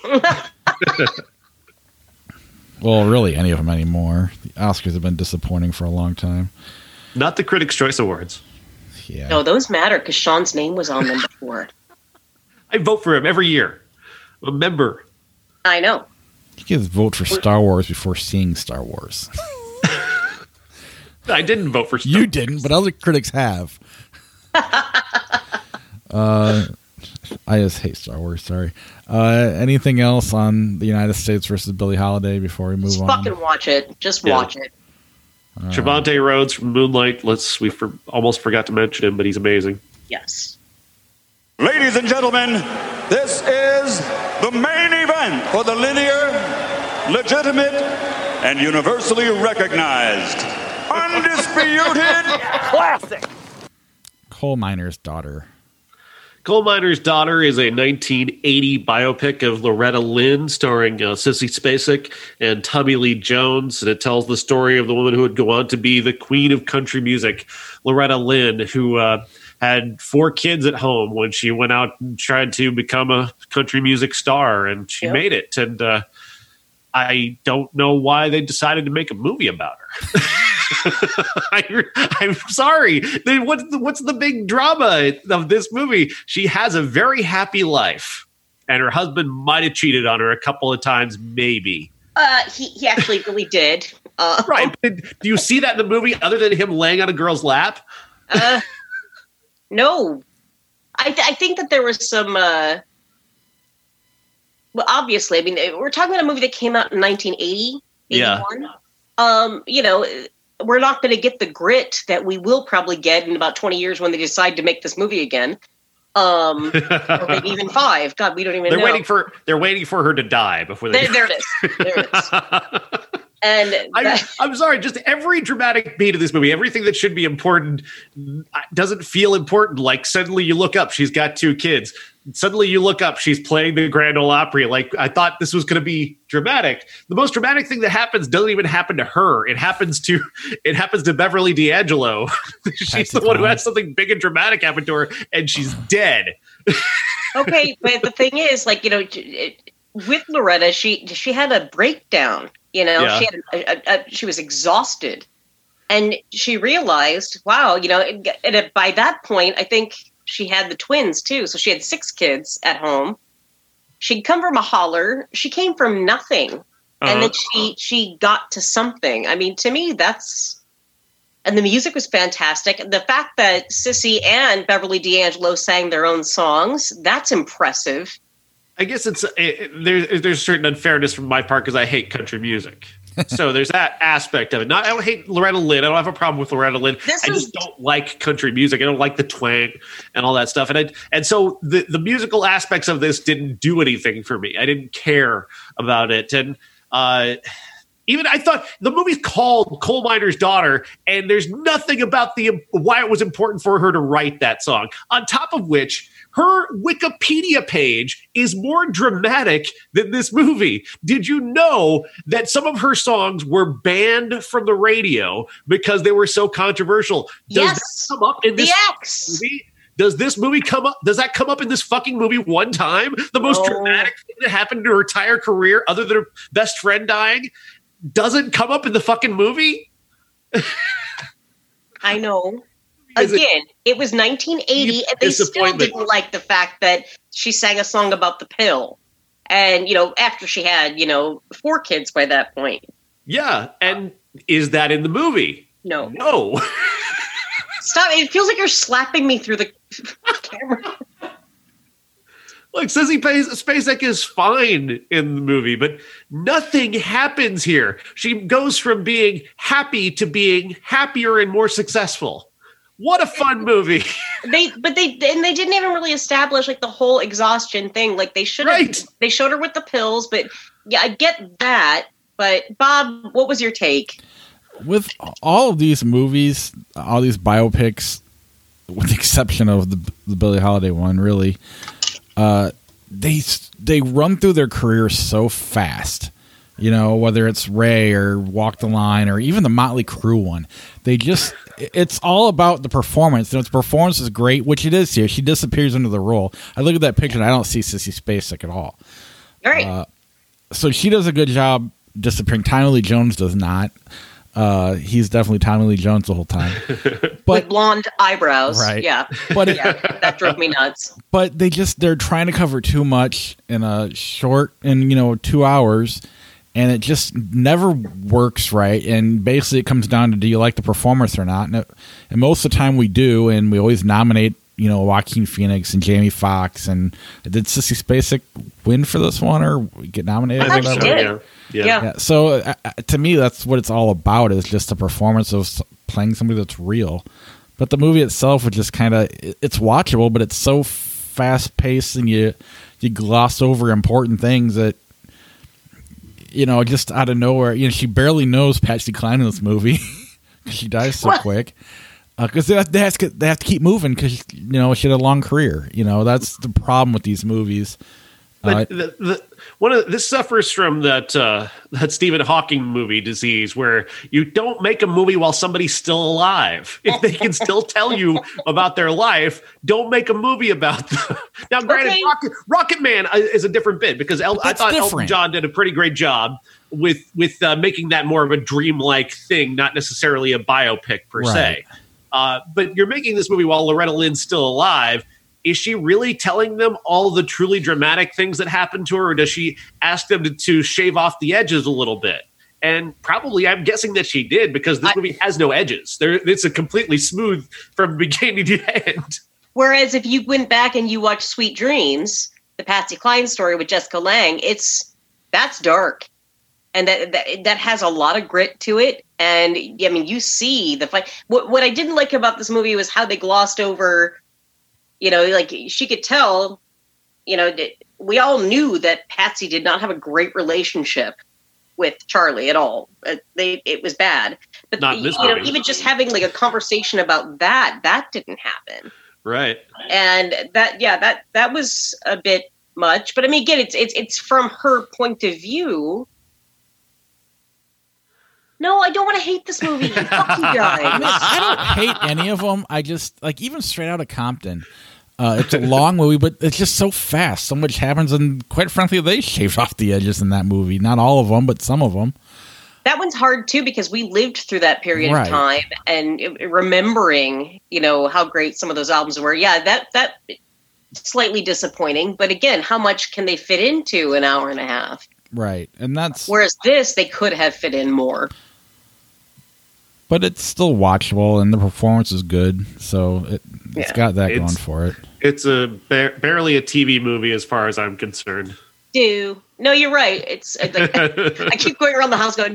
Well, really, any of them anymore. The Oscars have been disappointing for a long time. Not the Critics' Choice Awards. Yeah. No, those matter because Sean's name was on them before. I vote for him every year. I'm a member. I know. You can vote for Star Wars before seeing Star Wars. I didn't vote for Star Wars. You didn't, but other critics have. I just hate Star Wars, sorry. Anything else on the United States versus Billie Holiday before we move on? Just fucking watch it. Just watch it. Trevante Rhodes from Moonlight. Almost forgot to mention him, but he's amazing. Yes. Ladies and gentlemen, this is the main event for the linear, legitimate, and universally recognized, undisputed classic. Coal Miner's Daughter. Coal Miner's Daughter is a 1980 biopic of Loretta Lynn starring Sissy Spacek and Tommy Lee Jones, and it tells the story of the woman who would go on to be the queen of country music, Loretta Lynn, who had 4 kids at home when she went out and tried to become a country music star, and she made it. And I don't know why they decided to make a movie about her. I'm sorry. What's the big drama of this movie? She has a very happy life, and her husband might have cheated on her a couple of times, maybe. He actually really did. Right. But do you see that in the movie other than him laying on a girl's lap? No. I think that there was some... well, obviously, I mean, we're talking about a movie that came out in 1980, 81. Yeah. We're not going to get the grit that we will probably get in about 20 years when they decide to make this movie again. Or maybe even 5. God, we don't even know. They're waiting for her to die before they... There it is. And I'm sorry, just every dramatic beat of this movie, everything that should be important doesn't feel important. Like suddenly you look up, she's got 2 kids. Suddenly you look up, she's playing the Grand Ole Opry. Like, I thought this was going to be dramatic. The most dramatic thing that happens doesn't even happen to her. It happens to Beverly D'Angelo. She's the one who has something big and dramatic happen to her, and she's dead. Okay, but the thing is, like, with Loretta, she had a breakdown. She had she was exhausted, and she realized, wow, and by that point, I think she had the twins too. So she had 6 kids at home. She'd come from a holler. She came from nothing, and then she got to something. I mean, to me, and the music was fantastic. The fact that Sissy and Beverly D'Angelo sang their own songs, that's impressive. I guess there's a certain unfairness from my part because I hate country music. So there's that aspect of it. I don't hate Loretta Lynn. I don't have a problem with Loretta Lynn. I just don't like country music. I don't like the twang and all that stuff. And so the musical aspects of this didn't do anything for me. I didn't care about it. And even I thought the movie's called Coal Miner's Daughter, and there's nothing about why it was important for her to write that song. On top of which, her Wikipedia page is more dramatic than this movie. Did you know that some of her songs were banned from the radio because they were so controversial? Does that come up in this movie? Does this movie come up? Does that come up in this fucking movie one time? The most dramatic thing that happened to her entire career, other than her best friend dying, doesn't come up in the fucking movie? I know. Again, it was 1980, and they still didn't like the fact that she sang a song about the pill. And, after she had, 4 kids by that point. Yeah, and is that in the movie? No. Stop. It feels like you're slapping me through the camera. Look, Sissy Spacek is fine in the movie, but nothing happens here. She goes from being happy to being happier and more successful. What a fun movie! They didn't even really establish like the whole exhaustion thing. Like they should have. Right. They showed her with the pills, but yeah, I get that. But Bob, what was your take? with all of these movies, all these biopics, with the exception of the Billie Holiday one, really, they run through their careers so fast. You know, whether it's Ray or Walk the Line or even the Motley Crue one, it's all about the performance. And its performance is great, which it is here. She disappears into the role. I look at that picture and I don't see Sissy Spacek at all. All right. So she does a good job disappearing. Tommy Lee Jones does not. He's definitely Tommy Lee Jones the whole time. But, with blonde eyebrows. Right. Yeah. But that drove me nuts. But they're trying to cover too much in a short, 2 hours. And it just never works right. And basically it comes down to, do you like the performance or not? And most of the time we do. And we always nominate, Joaquin Phoenix and Jamie Foxx. And did Sissy Spacek win for this one or get nominated? I think she did. Yeah. So to me, that's what it's all about, is just the performance of playing somebody that's real. But the movie itself is just kind of, it's watchable, but it's so fast paced and you gloss over important things that, just out of nowhere, she barely knows Patsy Cline in this movie because she dies so quick. Because they have to keep moving because she had a long career. That's the problem with these movies. But this suffers from that Stephen Hawking movie disease, where you don't make a movie while somebody's still alive. If they can still tell you about their life, don't make a movie about them. Now, granted, Rocket Man is a different bit, because I thought Elton John did a pretty great job with making that more of a dreamlike thing, not necessarily a biopic per se. But you're making this movie while Loretta Lynn's still alive. Is she really telling them all the truly dramatic things that happened to her, or does she ask them to shave off the edges a little bit? And probably, I'm guessing that she did, because this movie has no edges. It's a completely smooth from beginning to end. Whereas if you went back and you watched Sweet Dreams, the Patsy Cline story with Jessica Lange, that's dark. And that has a lot of grit to it. And I mean, you see the fight. What I didn't like about this movie was how they glossed over, like she could tell, we all knew that Patsy did not have a great relationship with Charlie at all. It was bad. But not in this movie. Even just having like a conversation about that didn't happen. Right. And that was a bit much. But I mean, again, it's from her point of view. No, I don't want to hate this movie. Fuck you guys. I don't hate any of them. I just, even Straight Outta Compton. It's a long movie, but it's just so fast. So much happens, and quite frankly, they shaved off the edges in that movie. Not all of them, but some of them. That one's hard, too, because we lived through that period of time, and remembering, how great some of those albums were. Yeah, that slightly disappointing. But again, how much can they fit into an hour and a half? Right, and that's... Whereas this, they could have fit in more. But it's still watchable, and the performance is good, so it's got that going for it. It's barely a TV movie as far as I'm concerned. No, you're right. It's like, I keep going around the house going,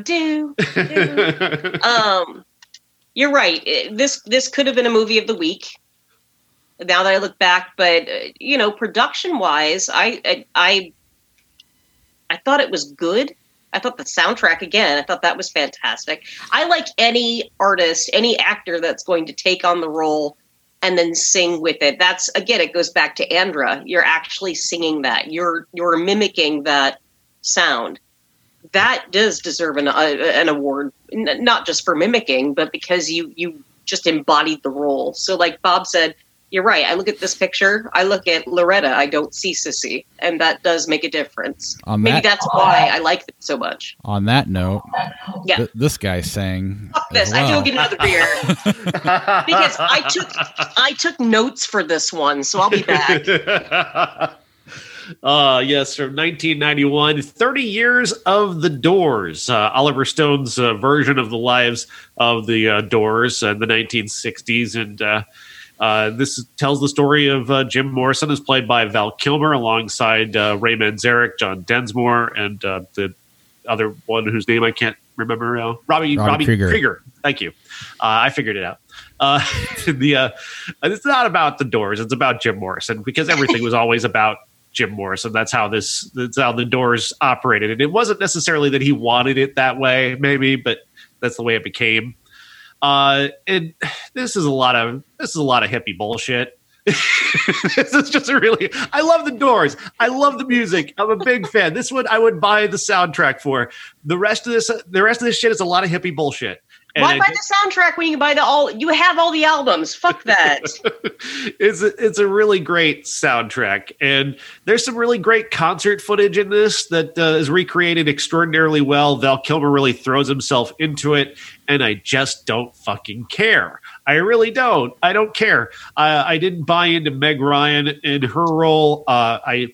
you're right. This could have been a movie of the week. Now that I look back, but production wise, I thought it was good. I thought the soundtrack, again, I thought that was fantastic. I like any artist, any actor that's going to take on the role and then sing with it. That's, again, it goes back to Andra. You're actually singing that. You're mimicking that sound. That does deserve an award, not just for mimicking, but because you just embodied the role. So like Bob said, you're right. I look at this picture. I look at Loretta. I don't see Sissy. And that does make a difference. Maybe that's why I like it so much. On that note, yeah. This guy sang. Fuck this. I have to go get another beer. Because I took notes for this one, so I'll be back. Yes, from 1991, 30 Years of the Doors. Oliver Stone's version of the lives of the Doors in the 1960s. And this tells the story of Jim Morrison, is played by Val Kilmer, alongside Ray Manzarek, John Densmore, and the other one whose name I can't remember now. Robbie Krieger. Thank you. I figured it out. It's not about the Doors. It's about Jim Morrison, because everything was always about Jim Morrison. That's how the Doors operated. And it wasn't necessarily that he wanted it that way, maybe, but that's the way it became. And this is a lot of hippie bullshit. This is just I love the Doors. I love the music. I'm a big fan. This one I would buy the soundtrack for. The rest of this shit is a lot of hippie bullshit. Why buy the soundtrack when you can buy you have all the albums? Fuck that. It's a really great soundtrack, and there's some really great concert footage in this that is recreated extraordinarily well. Val Kilmer really throws himself into it, and I just don't fucking care. I really don't. I don't care. I didn't buy into Meg Ryan and her role. I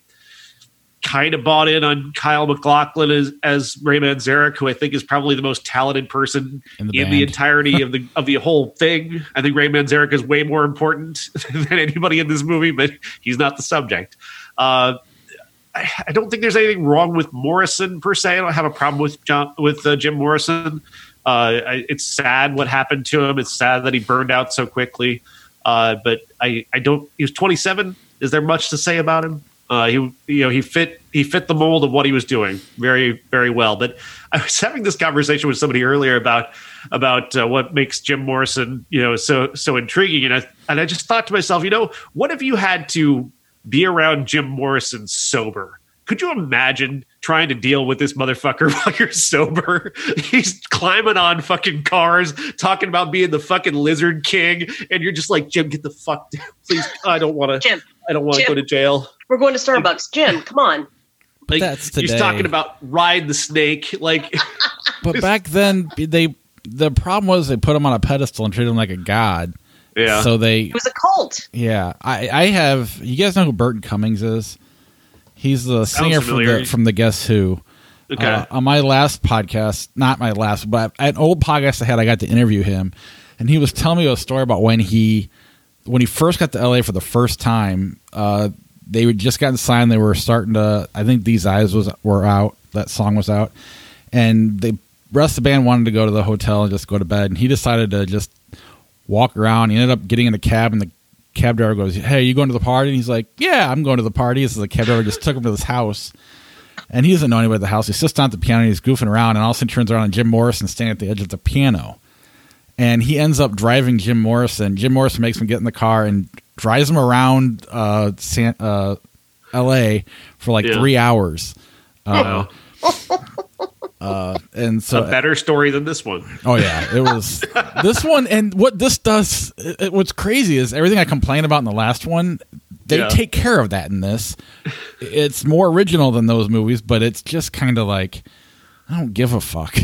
kind of bought in on Kyle MacLachlan as Ray Manzarek, who I think is probably the most talented person in the entirety of the whole thing. I think Ray Manzarek is way more important than anybody in this movie, but he's not the subject. I don't think there's anything wrong with Morrison per se. I don't have a problem with Jim Morrison. It's sad what happened to him. It's sad that he burned out so quickly. But I don't. He was 27. Is there much to say about him? He fit the mold of what he was doing very, very well. But I was having this conversation with somebody earlier about what makes Jim Morrison, so intriguing. And I just thought to myself, what if you had to be around Jim Morrison sober? Could you imagine trying to deal with this motherfucker while you're sober? He's climbing on fucking cars, talking about being the fucking Lizard King, and you're just like, Jim, get the fuck down, please. I don't want to go to jail. We're going to Starbucks. Jim, come on. Like, that's today. He's talking about ride the snake. Like, but back then, the problem was they put him on a pedestal and treated him like a god. Yeah. So it was a cult. Yeah. I have. You guys know who Burton Cummings is? He's the singer from the Guess Who. Okay. On my last podcast, not my last, but an old podcast I had, I got to interview him, and he was telling me a story about when he first got to LA for the first time. They had just gotten signed. They were starting to. I think These Eyes were out. That song was out, and the rest of the band wanted to go to the hotel and just go to bed. And he decided to just walk around. He ended up getting in a cab, and the cab driver goes, "Hey, you going to the party?" And he's like, "Yeah, I'm going to the party." So the cab driver just took him to this house, and he doesn't know anybody at the house. He sits down at the piano, and he's goofing around, and all of a sudden turns around, and Jim Morrison standing at the edge of the piano, and he ends up driving Jim Morrison. Jim Morrison makes him get in the car and drives him around L.A. for like 3 hours. Wow. And so a better story than this one. Oh yeah, it was this one. And what this does, what's crazy is everything I complained about in the last one, they take care of that in this. It's more original than those movies, but it's just kind of like, I don't give a fuck.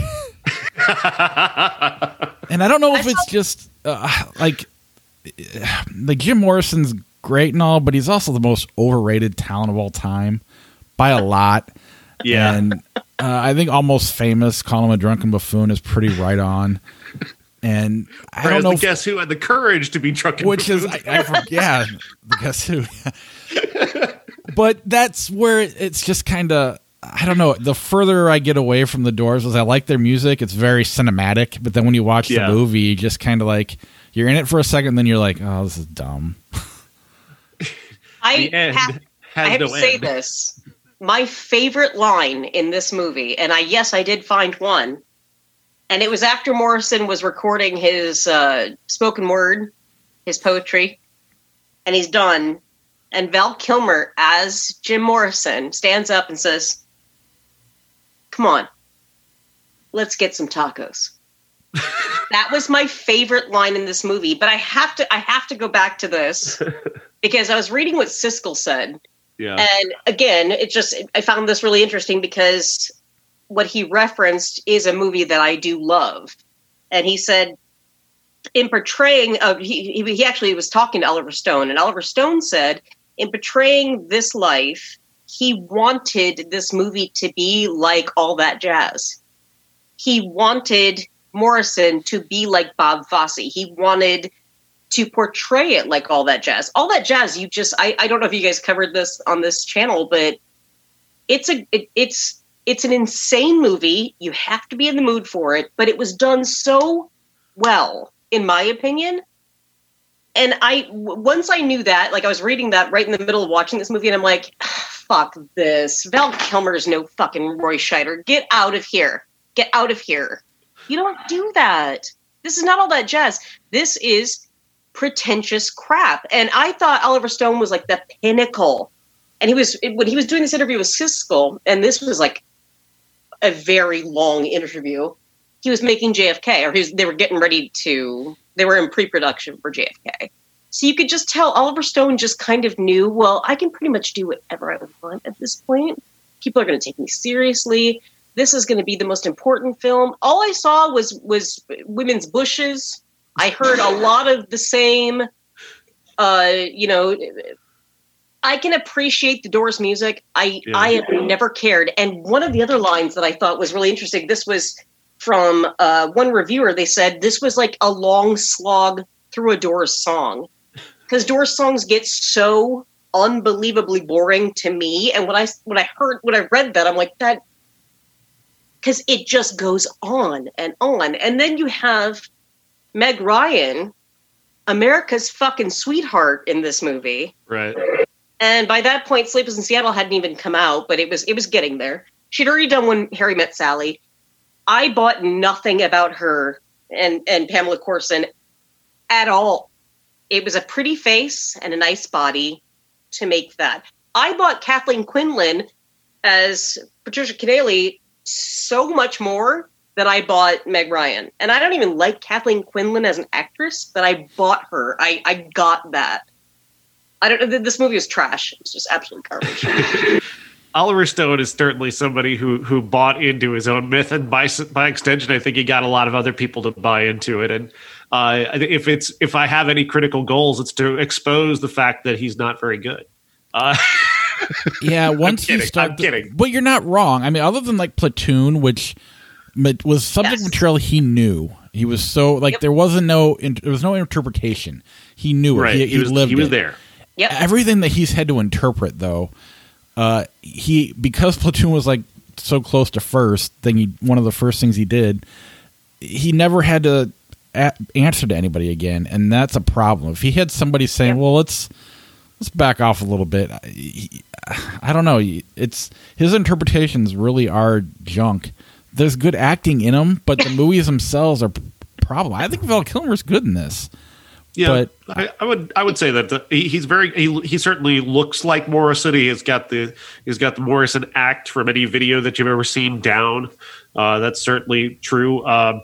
And I don't know if it's just like Jim Morrison's great and all, but he's also the most overrated talent of all time by a lot. Yeah. And I think Almost Famous, Call Him a Drunken Buffoon, is pretty right on. And I don't know. Guess Who had the courage to be drunken? Which is, the Guess Who. But that's where it's just kind of, I don't know. The further I get away from the Doors, I like their music. It's very cinematic. But then when you watch the movie, you just kind of like, you're in it for a second, then you're like, oh, this is dumb. I have to say this. My favorite line in this movie, and I did find one, and it was after Morrison was recording his spoken word, his poetry, and he's done, and Val Kilmer, as Jim Morrison, stands up and says, "Come on, let's get some tacos." That was my favorite line in this movie, but I have to go back to this because I was reading what Siskel said. Yeah. And again, I found this really interesting because what he referenced is a movie that I do love. And he said, in portraying he actually was talking to Oliver Stone, and Oliver Stone said, in portraying this life, he wanted this movie to be like All That Jazz. He wanted Morrison to be like Bob Fosse. He wanted to portray it like All That Jazz. All That Jazz, I don't know if you guys covered this on this channel, but it's an insane movie. You have to be in the mood for it, but it was done so well, in my opinion. And once I knew that, like I was reading that right in the middle of watching this movie, and I'm like, fuck this. Val Kilmer is no fucking Roy Scheider. Get out of here. Get out of here. You don't do that. This is not all that jazz. This is pretentious crap. And I thought Oliver Stone was like the pinnacle. And when he was doing this interview with Siskel, and this was like a very long interview, he was making JFK, or they were getting ready to, they were in pre-production for JFK. So you could just tell Oliver Stone just kind of knew, well, I can pretty much do whatever I want at this point. People are going to take me seriously. This is going to be the most important film. All I saw was women's bushes. I heard a lot of the same, I can appreciate the Doors music. I have never cared. And one of the other lines that I thought was really interesting, this was from one reviewer. They said this was like a long slog through a Doors song. Because Doors songs get so unbelievably boring to me. And when I read that, I'm like, that, because it just goes on and on. And then you have Meg Ryan, America's fucking sweetheart in this movie. Right. And by that point, Sleepless in Seattle hadn't even come out, but it was getting there. She'd already done When Harry Met Sally. I bought nothing about her and Pamela Courson at all. It was a pretty face and a nice body to make that. I bought Kathleen Quinlan as Patricia Keneally so much more than I bought Meg Ryan. And I don't even like Kathleen Quinlan as an actress, but I bought her. I got that. I don't know. This movie is trash. It's just absolute garbage. Oliver Stone is certainly somebody who bought into his own myth, and by extension, I think he got a lot of other people to buy into it. And if I have any critical goals, it's to expose the fact that he's not very good. Yeah, once you start, I'm kidding. But you're not wrong. I mean, other than like Platoon, which was subject material he knew. He was so like there was no interpretation. He knew it. Right. He lived. He was it. there. Yep. Everything that he's had to interpret, though, because Platoon was like so close to one of the first things he did, he never had to answer to anybody again, and that's a problem. If he had somebody saying, "Well, let's back off a little bit," I don't know. It's his interpretations really are junk. There's good acting in them, but the movies themselves are problem. I think Val Kilmer's good in this. Yeah, but I would say that he's very he certainly looks like Morrison. He's got the Morrison act from any video that you've ever seen down. That's certainly true.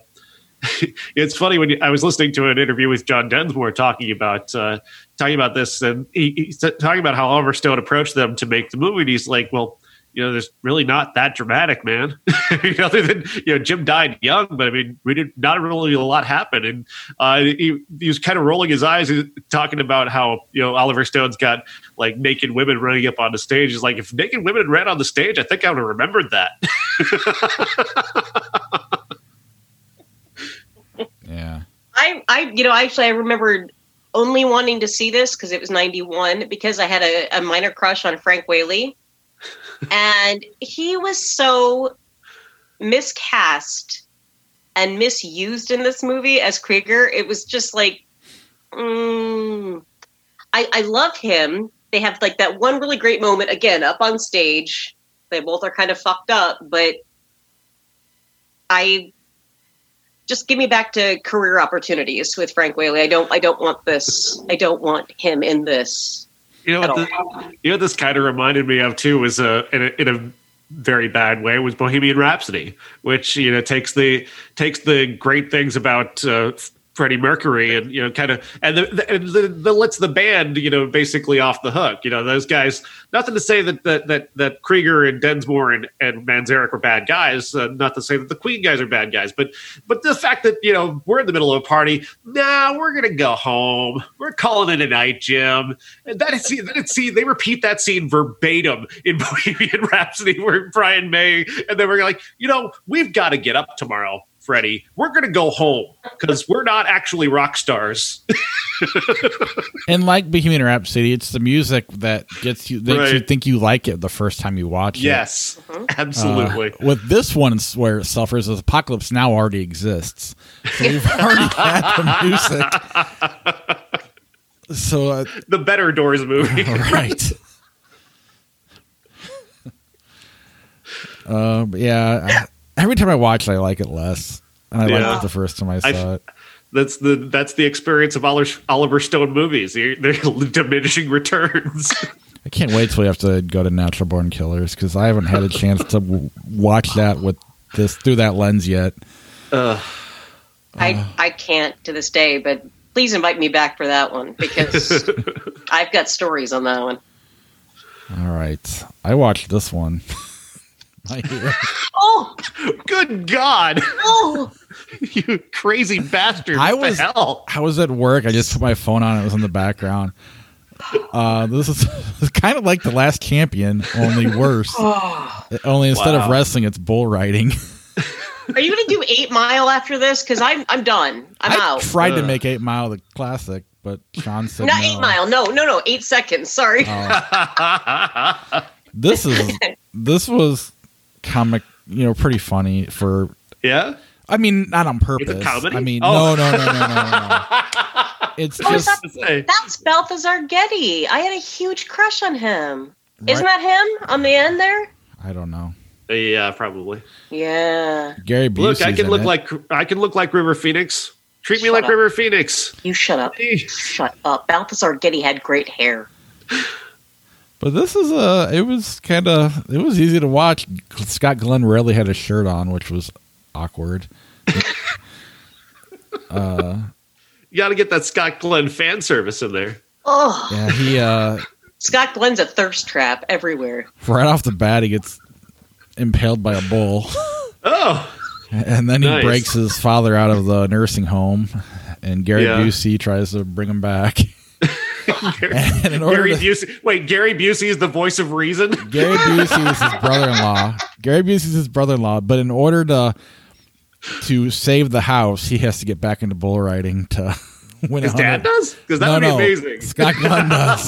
It's funny when I was listening to an interview with John Densmore talking about this, and he's talking about how Oliver Stone approached them to make the movie. And he's like, well, there's really not that dramatic, man. Other than, Jim died young, but I mean, not really a lot happened. And he was kind of rolling his eyes, talking about how, Oliver Stone's got like naked women running up on the stage. He's like, if naked women ran on the stage, I think I would have remembered that. Yeah. I remembered only wanting to see this because it was 91, because I had a minor crush on Frank Whaley. And he was so miscast and misused in this movie as Krieger. It was just like, I love him. They have like that one really great moment, again, up on stage. They both are kind of fucked up, but just give me back to career opportunities with Frank Whaley. I don't want this. I don't want him in this. What this kind of reminded me of too was in a very bad way was Bohemian Rhapsody, which takes the great things about Freddie Mercury and lets the band basically off the hook. Those guys. Nothing to say that Krieger and Densmore and Manzarek were bad guys. Not to say that the Queen guys are bad guys, but the fact that we're in the middle of a party. Nah, we're gonna go home. We're calling it a night, Jim. And they repeat that scene verbatim in Bohemian Rhapsody, where Brian May, and then we're like, we've got to get up tomorrow, Freddie. We're going to go home because we're not actually rock stars. And like Bohemian Rhapsody, it's the music that makes you think you like it the first time you watch it. Yes, absolutely. With this one, where it suffers, is Apocalypse Now already exists. So we've already had the music. So the better Doors movie. Right. But yeah, every time I watch it, I like it less. and I Yeah. liked it the first time I saw it. That's the experience of Oliver Stone movies. They're diminishing returns. I can't wait till we have to go to Natural Born Killers because I haven't had a chance to watch that with this through that lens yet. I can't to this day, but please invite me back for that one because I've got stories on that one. All right, I watched this one. My hero. Oh, Good God! oh! You crazy bastard! I What was the hell? I was at work. I just put my phone on. It was in the background. This is kind of like The Last Champion, only worse. Only instead of Wow. wrestling, it's bull riding. Are you going to do 8 Mile after this? Because I'm done. I'm I out. tried to make 8 Mile the classic, but Sean said Not no. 8 Mile. No. 8 seconds. Sorry. This was comic, pretty funny for. Yeah. I mean, not on purpose. comedy? I mean, Oh. no. It's Oh, is just That's Balthazar Getty. I had a huge crush on him. Isn't Right. that him on the end there? I don't know. Yeah, probably. Yeah. Gary Busey's Look, I can in look like River Phoenix. Treat me Shut like up. River Phoenix. You shut up. Shut up. Balthazar Getty had great hair. But this is it was easy to watch. Scott Glenn rarely had a shirt on, which was awkward. You got to get that Scott Glenn fan service in there. Oh, Yeah, he Scott Glenn's a thirst trap everywhere. right off the bat he gets impaled by a bull, Oh, and then he Nice. breaks his father out of the nursing home, and Gary Yeah. Busey tries to bring him back. And in order Gary to- Busey. Wait, Gary Busey is the voice of reason. Gary Busey is his brother-in-law. Gary Busey is his brother-in-law, but in order to save the house, he has to get back into bull riding to win. His dad does? Because that would be amazing. Scott Glenn does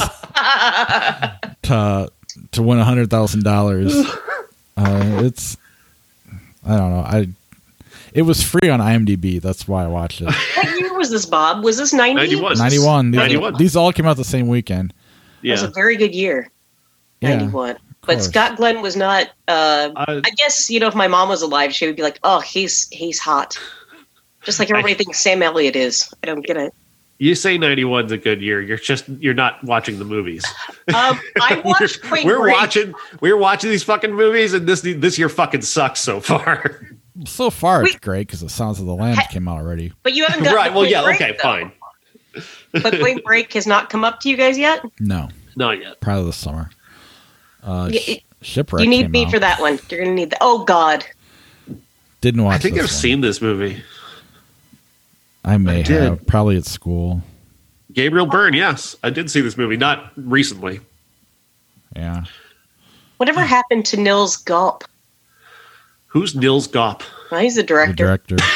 to win $100,000. It's I don't know. It was free on IMDb. That's why I watched it. What year was this, Bob? Was this 90? 91. 91. 91. These all came out the same weekend. That was a Yeah. very good year. Yeah, 91. But course. Scott Glenn was not. I guess if my mom was alive, she would be like, "Oh, he's hot," just like everybody thinks Sam Elliott is. I don't get it. You say 91's a good year. You're not watching the movies. I watched Point we're Break. watching these fucking movies, and this year fucking sucks so far. So far, it's Wait. great because the Sounds of the Lambs came out already. But you haven't gotten Right. to Well, Point yeah. Break, Okay. though. Fine. But Point Break has not come up to you guys yet. No, Not yet. probably this summer. Y- Shipwreck. You need came me out. for that one. You're gonna need that. Oh God. Didn't watch. I think this I've one. seen this movie. I may did. have. Probably at school. Gabriel Byrne. Yes, I did see this movie. Not recently. Yeah. Whatever happened to Nils Gaup? Who's Nils Gaup? Well, he's the The director. director.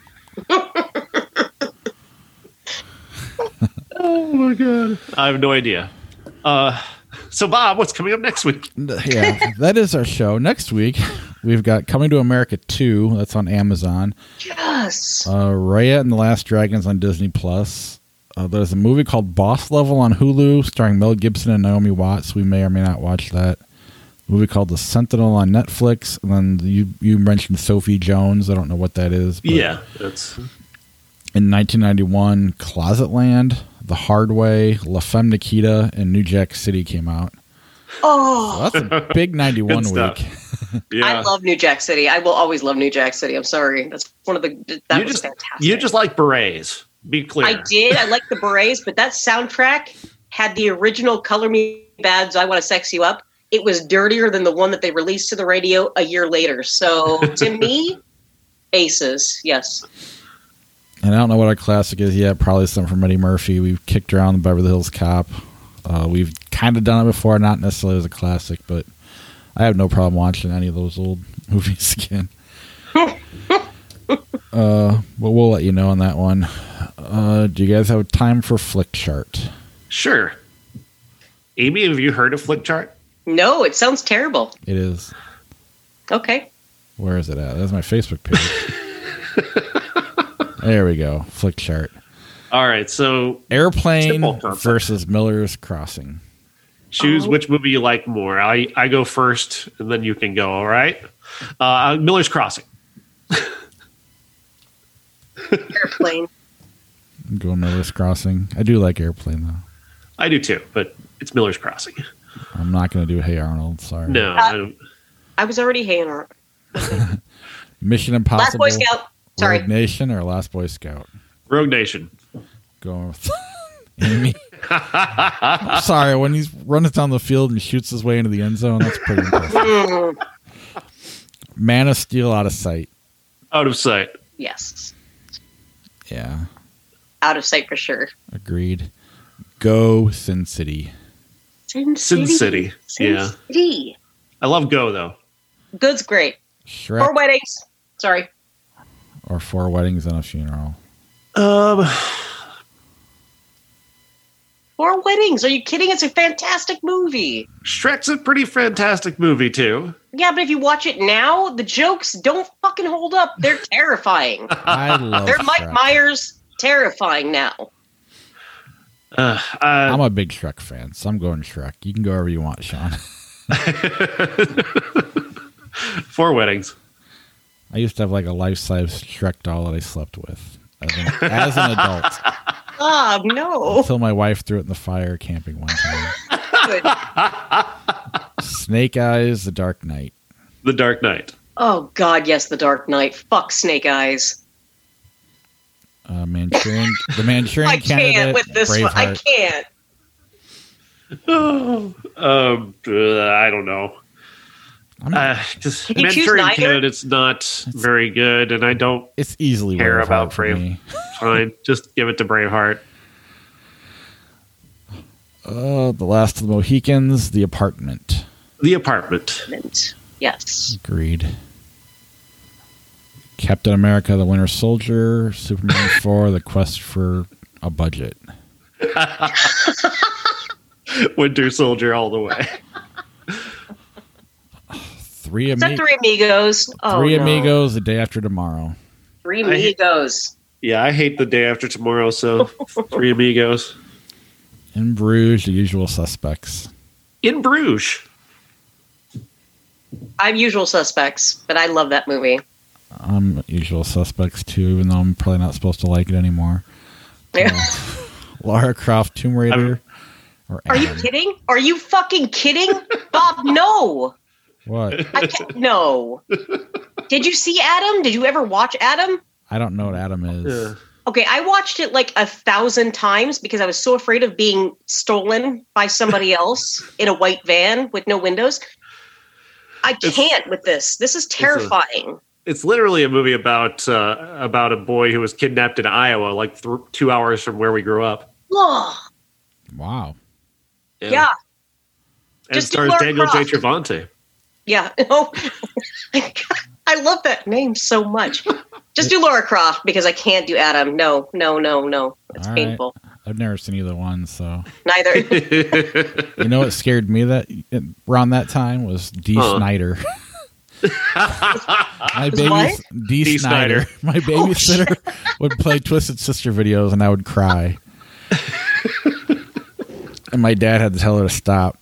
Oh my god. I have no idea. So Bob, what's coming up next week? Yeah, that is our show. Next week, we've got Coming to America 2. That's on Amazon. Yes. Raya and the Last Dragons on Disney Plus. There's a movie called Boss Level on Hulu, starring Mel Gibson and Naomi Watts. We may or may not watch that. A movie called The Sentinel on Netflix. And then you mentioned Sophie Jones. I don't know what that is. But Yeah, that's in 1991, Closetland, The Hard Way, La Femme Nikita, and New Jack City came out. Oh, So that's a big 91 Good stuff. week. yeah. I love New Jack City. I will always love New Jack City. I'm sorry. That's one of the. That you was just fantastic. you just like berets. Be clear. I did. I liked the berets, but that soundtrack had the original "Color Me Bad's I Want to Sex You Up." It was dirtier than the one that they released to the radio a year later. So to me, aces. Yes. And I don't know what our classic is yet. Probably something from Eddie Murphy. We've kicked around the Beverly Hills Cop. We've kind of done it before, not necessarily as a classic, but I have no problem watching any of those old movies again. But we'll let you know on that one. Do you guys have time for Flick Chart? Sure. Amy, have you heard of Flickchart? No, it sounds terrible. It is. Okay. Where is it at? That's my Facebook page. There we go. Flick Chart. All right, so Airplane Simple concept. versus Miller's Crossing. choose which movie you like more. I go first, and then you can go. All right. Miller's Crossing. Airplane. I'm going Miller's Crossing. I do like Airplane, though. I do too, but it's Miller's Crossing. I'm not going to do Hey Arnold. Sorry. No, I don't. I was already haying her. Mission Impossible. Last Boy Scout. Sorry. Rogue Nation or Last Boy Scout? Rogue Nation. Going with Amy. I'm sorry, when he runs down the field and shoots his way into the end zone, that's pretty impressive. Man of Steel, Out of Sight. Out of sight. Yes. Yeah, Out of sight for sure. agreed. Go Sin City. Sin Sin City. Sin Yeah. City. I love Go, though. Good's great. Shrek 4 weddings. Sorry. or 4 Weddings and a Funeral. 4 weddings. Are you kidding? It's a fantastic movie. Shrek's a pretty fantastic movie, too. Yeah, but if you watch it now, the jokes don't fucking hold up. They're terrifying. I love They're Mike Shrek. Myers terrifying now. I'm a big Shrek fan, so I'm going Shrek. You can go wherever you want, Sean. 4 weddings. I used to have like a life-size Shrek doll that I slept with as an adult. Oh, no. Until my wife threw it in the fire camping one time. Good. Snake Eyes, The Dark Knight. The Dark Knight. Oh, God, yes, The Dark Knight. Fuck Snake Eyes. The Manchurian I can't Candidate. with this one. I Braveheart. can't. I don't know. Just Can you choose Manchurian neither? Candidate's not very good, and I don't It's easily care Braveheart about for Brave. me. Fine, just give it to Braveheart. The Last of the Mohicans, The Apartment. The Apartment. Yes. Agreed. Captain America, The Winter Soldier, Superman 4, The Quest for a Budget. Winter Soldier all the way. Three Is that Three Amigos? Oh, no. Amigos, The Day After Tomorrow. Three Amigos. Yeah, I hate The Day After Tomorrow, so Three Amigos. In Bruges, The Usual Suspects. In Bruges. I'm Usual Suspects, but I love that movie. I'm Usual Suspects too, even though I'm probably not supposed to like it anymore. Lara Croft, Tomb Raider. Or Are you Adam. kidding? Are you fucking kidding? Bob, no. What? I can't. No. Did you see Adam? Did you ever watch Adam? I don't know what Adam is. Okay, I watched it like 1,000 times because I was so afraid of being stolen by somebody else in a white van with no windows. I can't with this. This is terrifying. It's literally a movie about a boy who was kidnapped in Iowa, like 2 hours from where we grew up. Ugh. Wow. Yeah. And Just do stars Lara Daniel J. Croft. Trevante. Yeah. Oh, I love that name so much. Just do Lara Croft because I can't do Adam. No. It's All right. painful. I've never seen either one, so Neither. you know what scared me that around that time was D. Snyder. My baby What? D. Snyder. My babysitter would play Twisted Sister videos and I would cry. And my dad had to tell her to stop.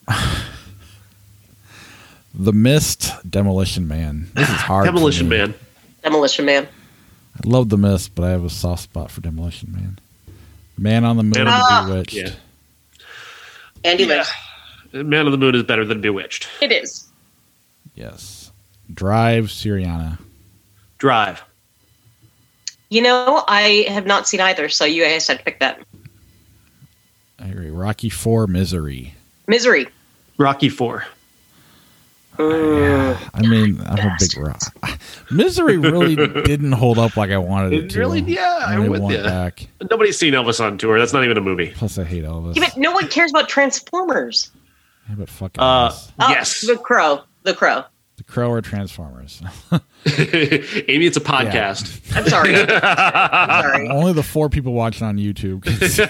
The Mist, Demolition Man. This is hard. Demolition for me. Man. Demolition Man. I love The Mist, but I have a soft spot for Demolition Man. Man on the Moon, Man on Bewitched. Yeah. Andy Lynch. Man on the Moon is better than Bewitched. It is. Yes. Drive, Syriana. Drive. You know, I have not seen either, so you guys had to pick that. I agree. Rocky IV, Misery. Misery. Rocky 4. Yeah, I mean, I'm a big rock. Misery really didn't hold up like I wanted it It to. really, yeah, when I'm it with went you. back. Nobody's seen Elvis on tour. That's not even a movie. Plus, I hate Elvis. Yeah, but no one cares about Transformers. Yeah, but fuck Elvis. Yes. The Crow. The Crow. The Crow or Transformers. Amy, it's a podcast. I'm sorry. I'm sorry. Only the 4 people watching on YouTube.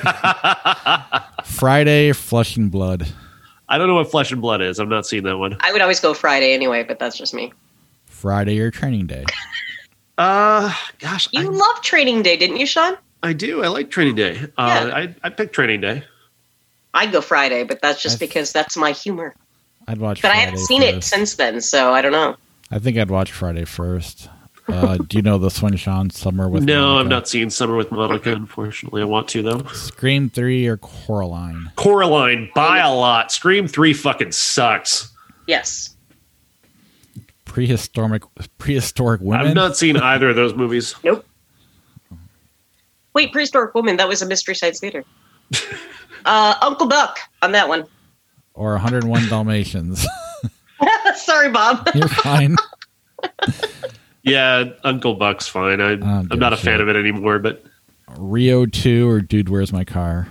Friday, Flesh and Blood. I don't know what Flesh and Blood is. I'm not seeing that one. I would always go Friday anyway, but that's just me. Friday or Training Day. Gosh, You loved Training Day, didn't you, Sean? I do. I like Training Day. I picked Training Day. I'd go Friday, but that's just I've- because that's my humor. I'd watch But Friday I haven't seen it first. since then, so I don't know. I think I'd watch Friday first. Do you know this one, Sean? Summer with No, Monica? I'm not seeing Summer with Monica, unfortunately. I want to, though. Scream 3 or Coraline? Coraline, buy a lot. Scream 3 fucking sucks. Yes. Prehistoric women? I've not seen either of those movies. Nope. Wait, Prehistoric Woman. That was a Mystery Science Theater. Uncle Buck on that one. Or 101 Dalmatians? Sorry, Bob. You're fine. Yeah, Uncle Buck's fine. I'm not a fan of it anymore, but Rio 2 or Dude, Where's My Car?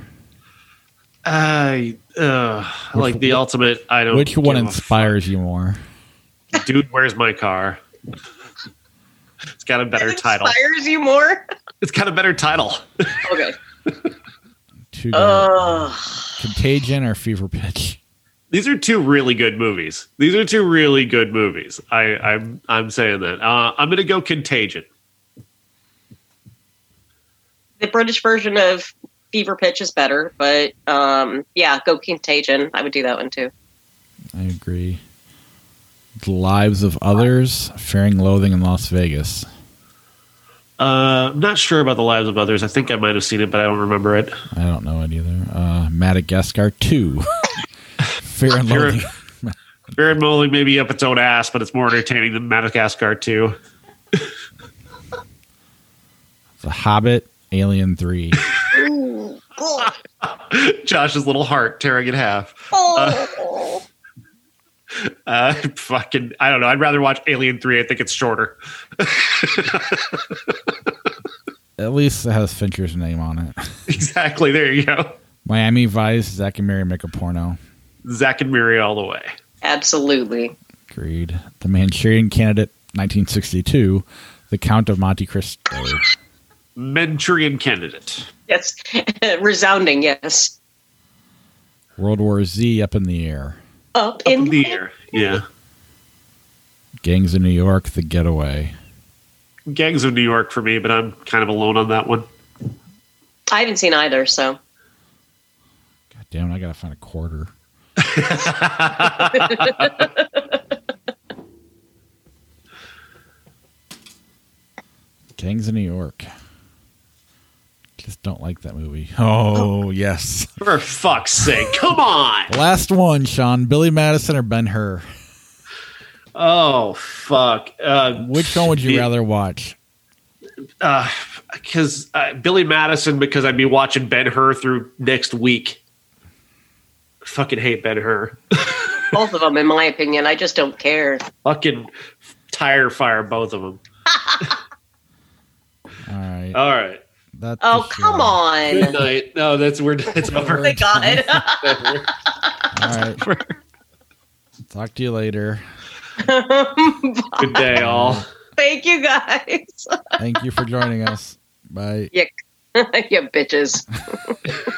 I like the ultimate. I don't. Which one give a inspires you more? fuck. Dude, where's my car? It's got a better It title. inspires you more? It's got a better title. Okay. Contagion or Fever Pitch? These are two really good movies. I'm saying that. I'm going to go Contagion. The British version of Fever Pitch is better, but yeah, go Contagion. I would do that one too. I agree. The Lives of Others, Fearing Loathing in Las Vegas. I'm not sure about The Lives of Others. I think I might have seen it, but I don't remember it. I don't know it either. Madagascar 2. Fear and Loathing. Fear and Loathing may be up its own ass, but it's more entertaining than Madagascar 2. The Hobbit, Alien 3. Josh's little heart tearing in half. Fucking, I don't know. I'd rather watch Alien 3. I think it's shorter. At least it has Fincher's name on it. Exactly. There you go. Miami Vice, Zack and Miri Make a Porno. Zack and Miri all the way. Absolutely. Agreed. The Manchurian Candidate, 1962. The Count of Monte Cristo. Manchurian Candidate. Yes. Resounding, yes. World War Z, Up in the Air. Up in The air. Yeah. Gangs of New York, The Getaway. Gangs of New York for me, but I'm kind of alone on that one. I haven't seen either, so. God damn it, I gotta find a quarter. Gangs of New York. Just don't like that movie. Oh, yes. For fuck's sake. Come on. Last one, Sean. Billy Madison or Ben-Hur? Oh, fuck. Which one would you rather watch? Because Billy Madison, because I'd be watching Ben-Hur through next week. Fucking hate Ben-Hur. Both of them, in my opinion. I just don't care. Fucking tire fire both of them. All right. All right. That's Oh, come on. Good night. No, it's over. Oh, my God. All right. Talk to you later. Good day, all. Thank you, guys. Thank you for joining us. Bye. You bitches.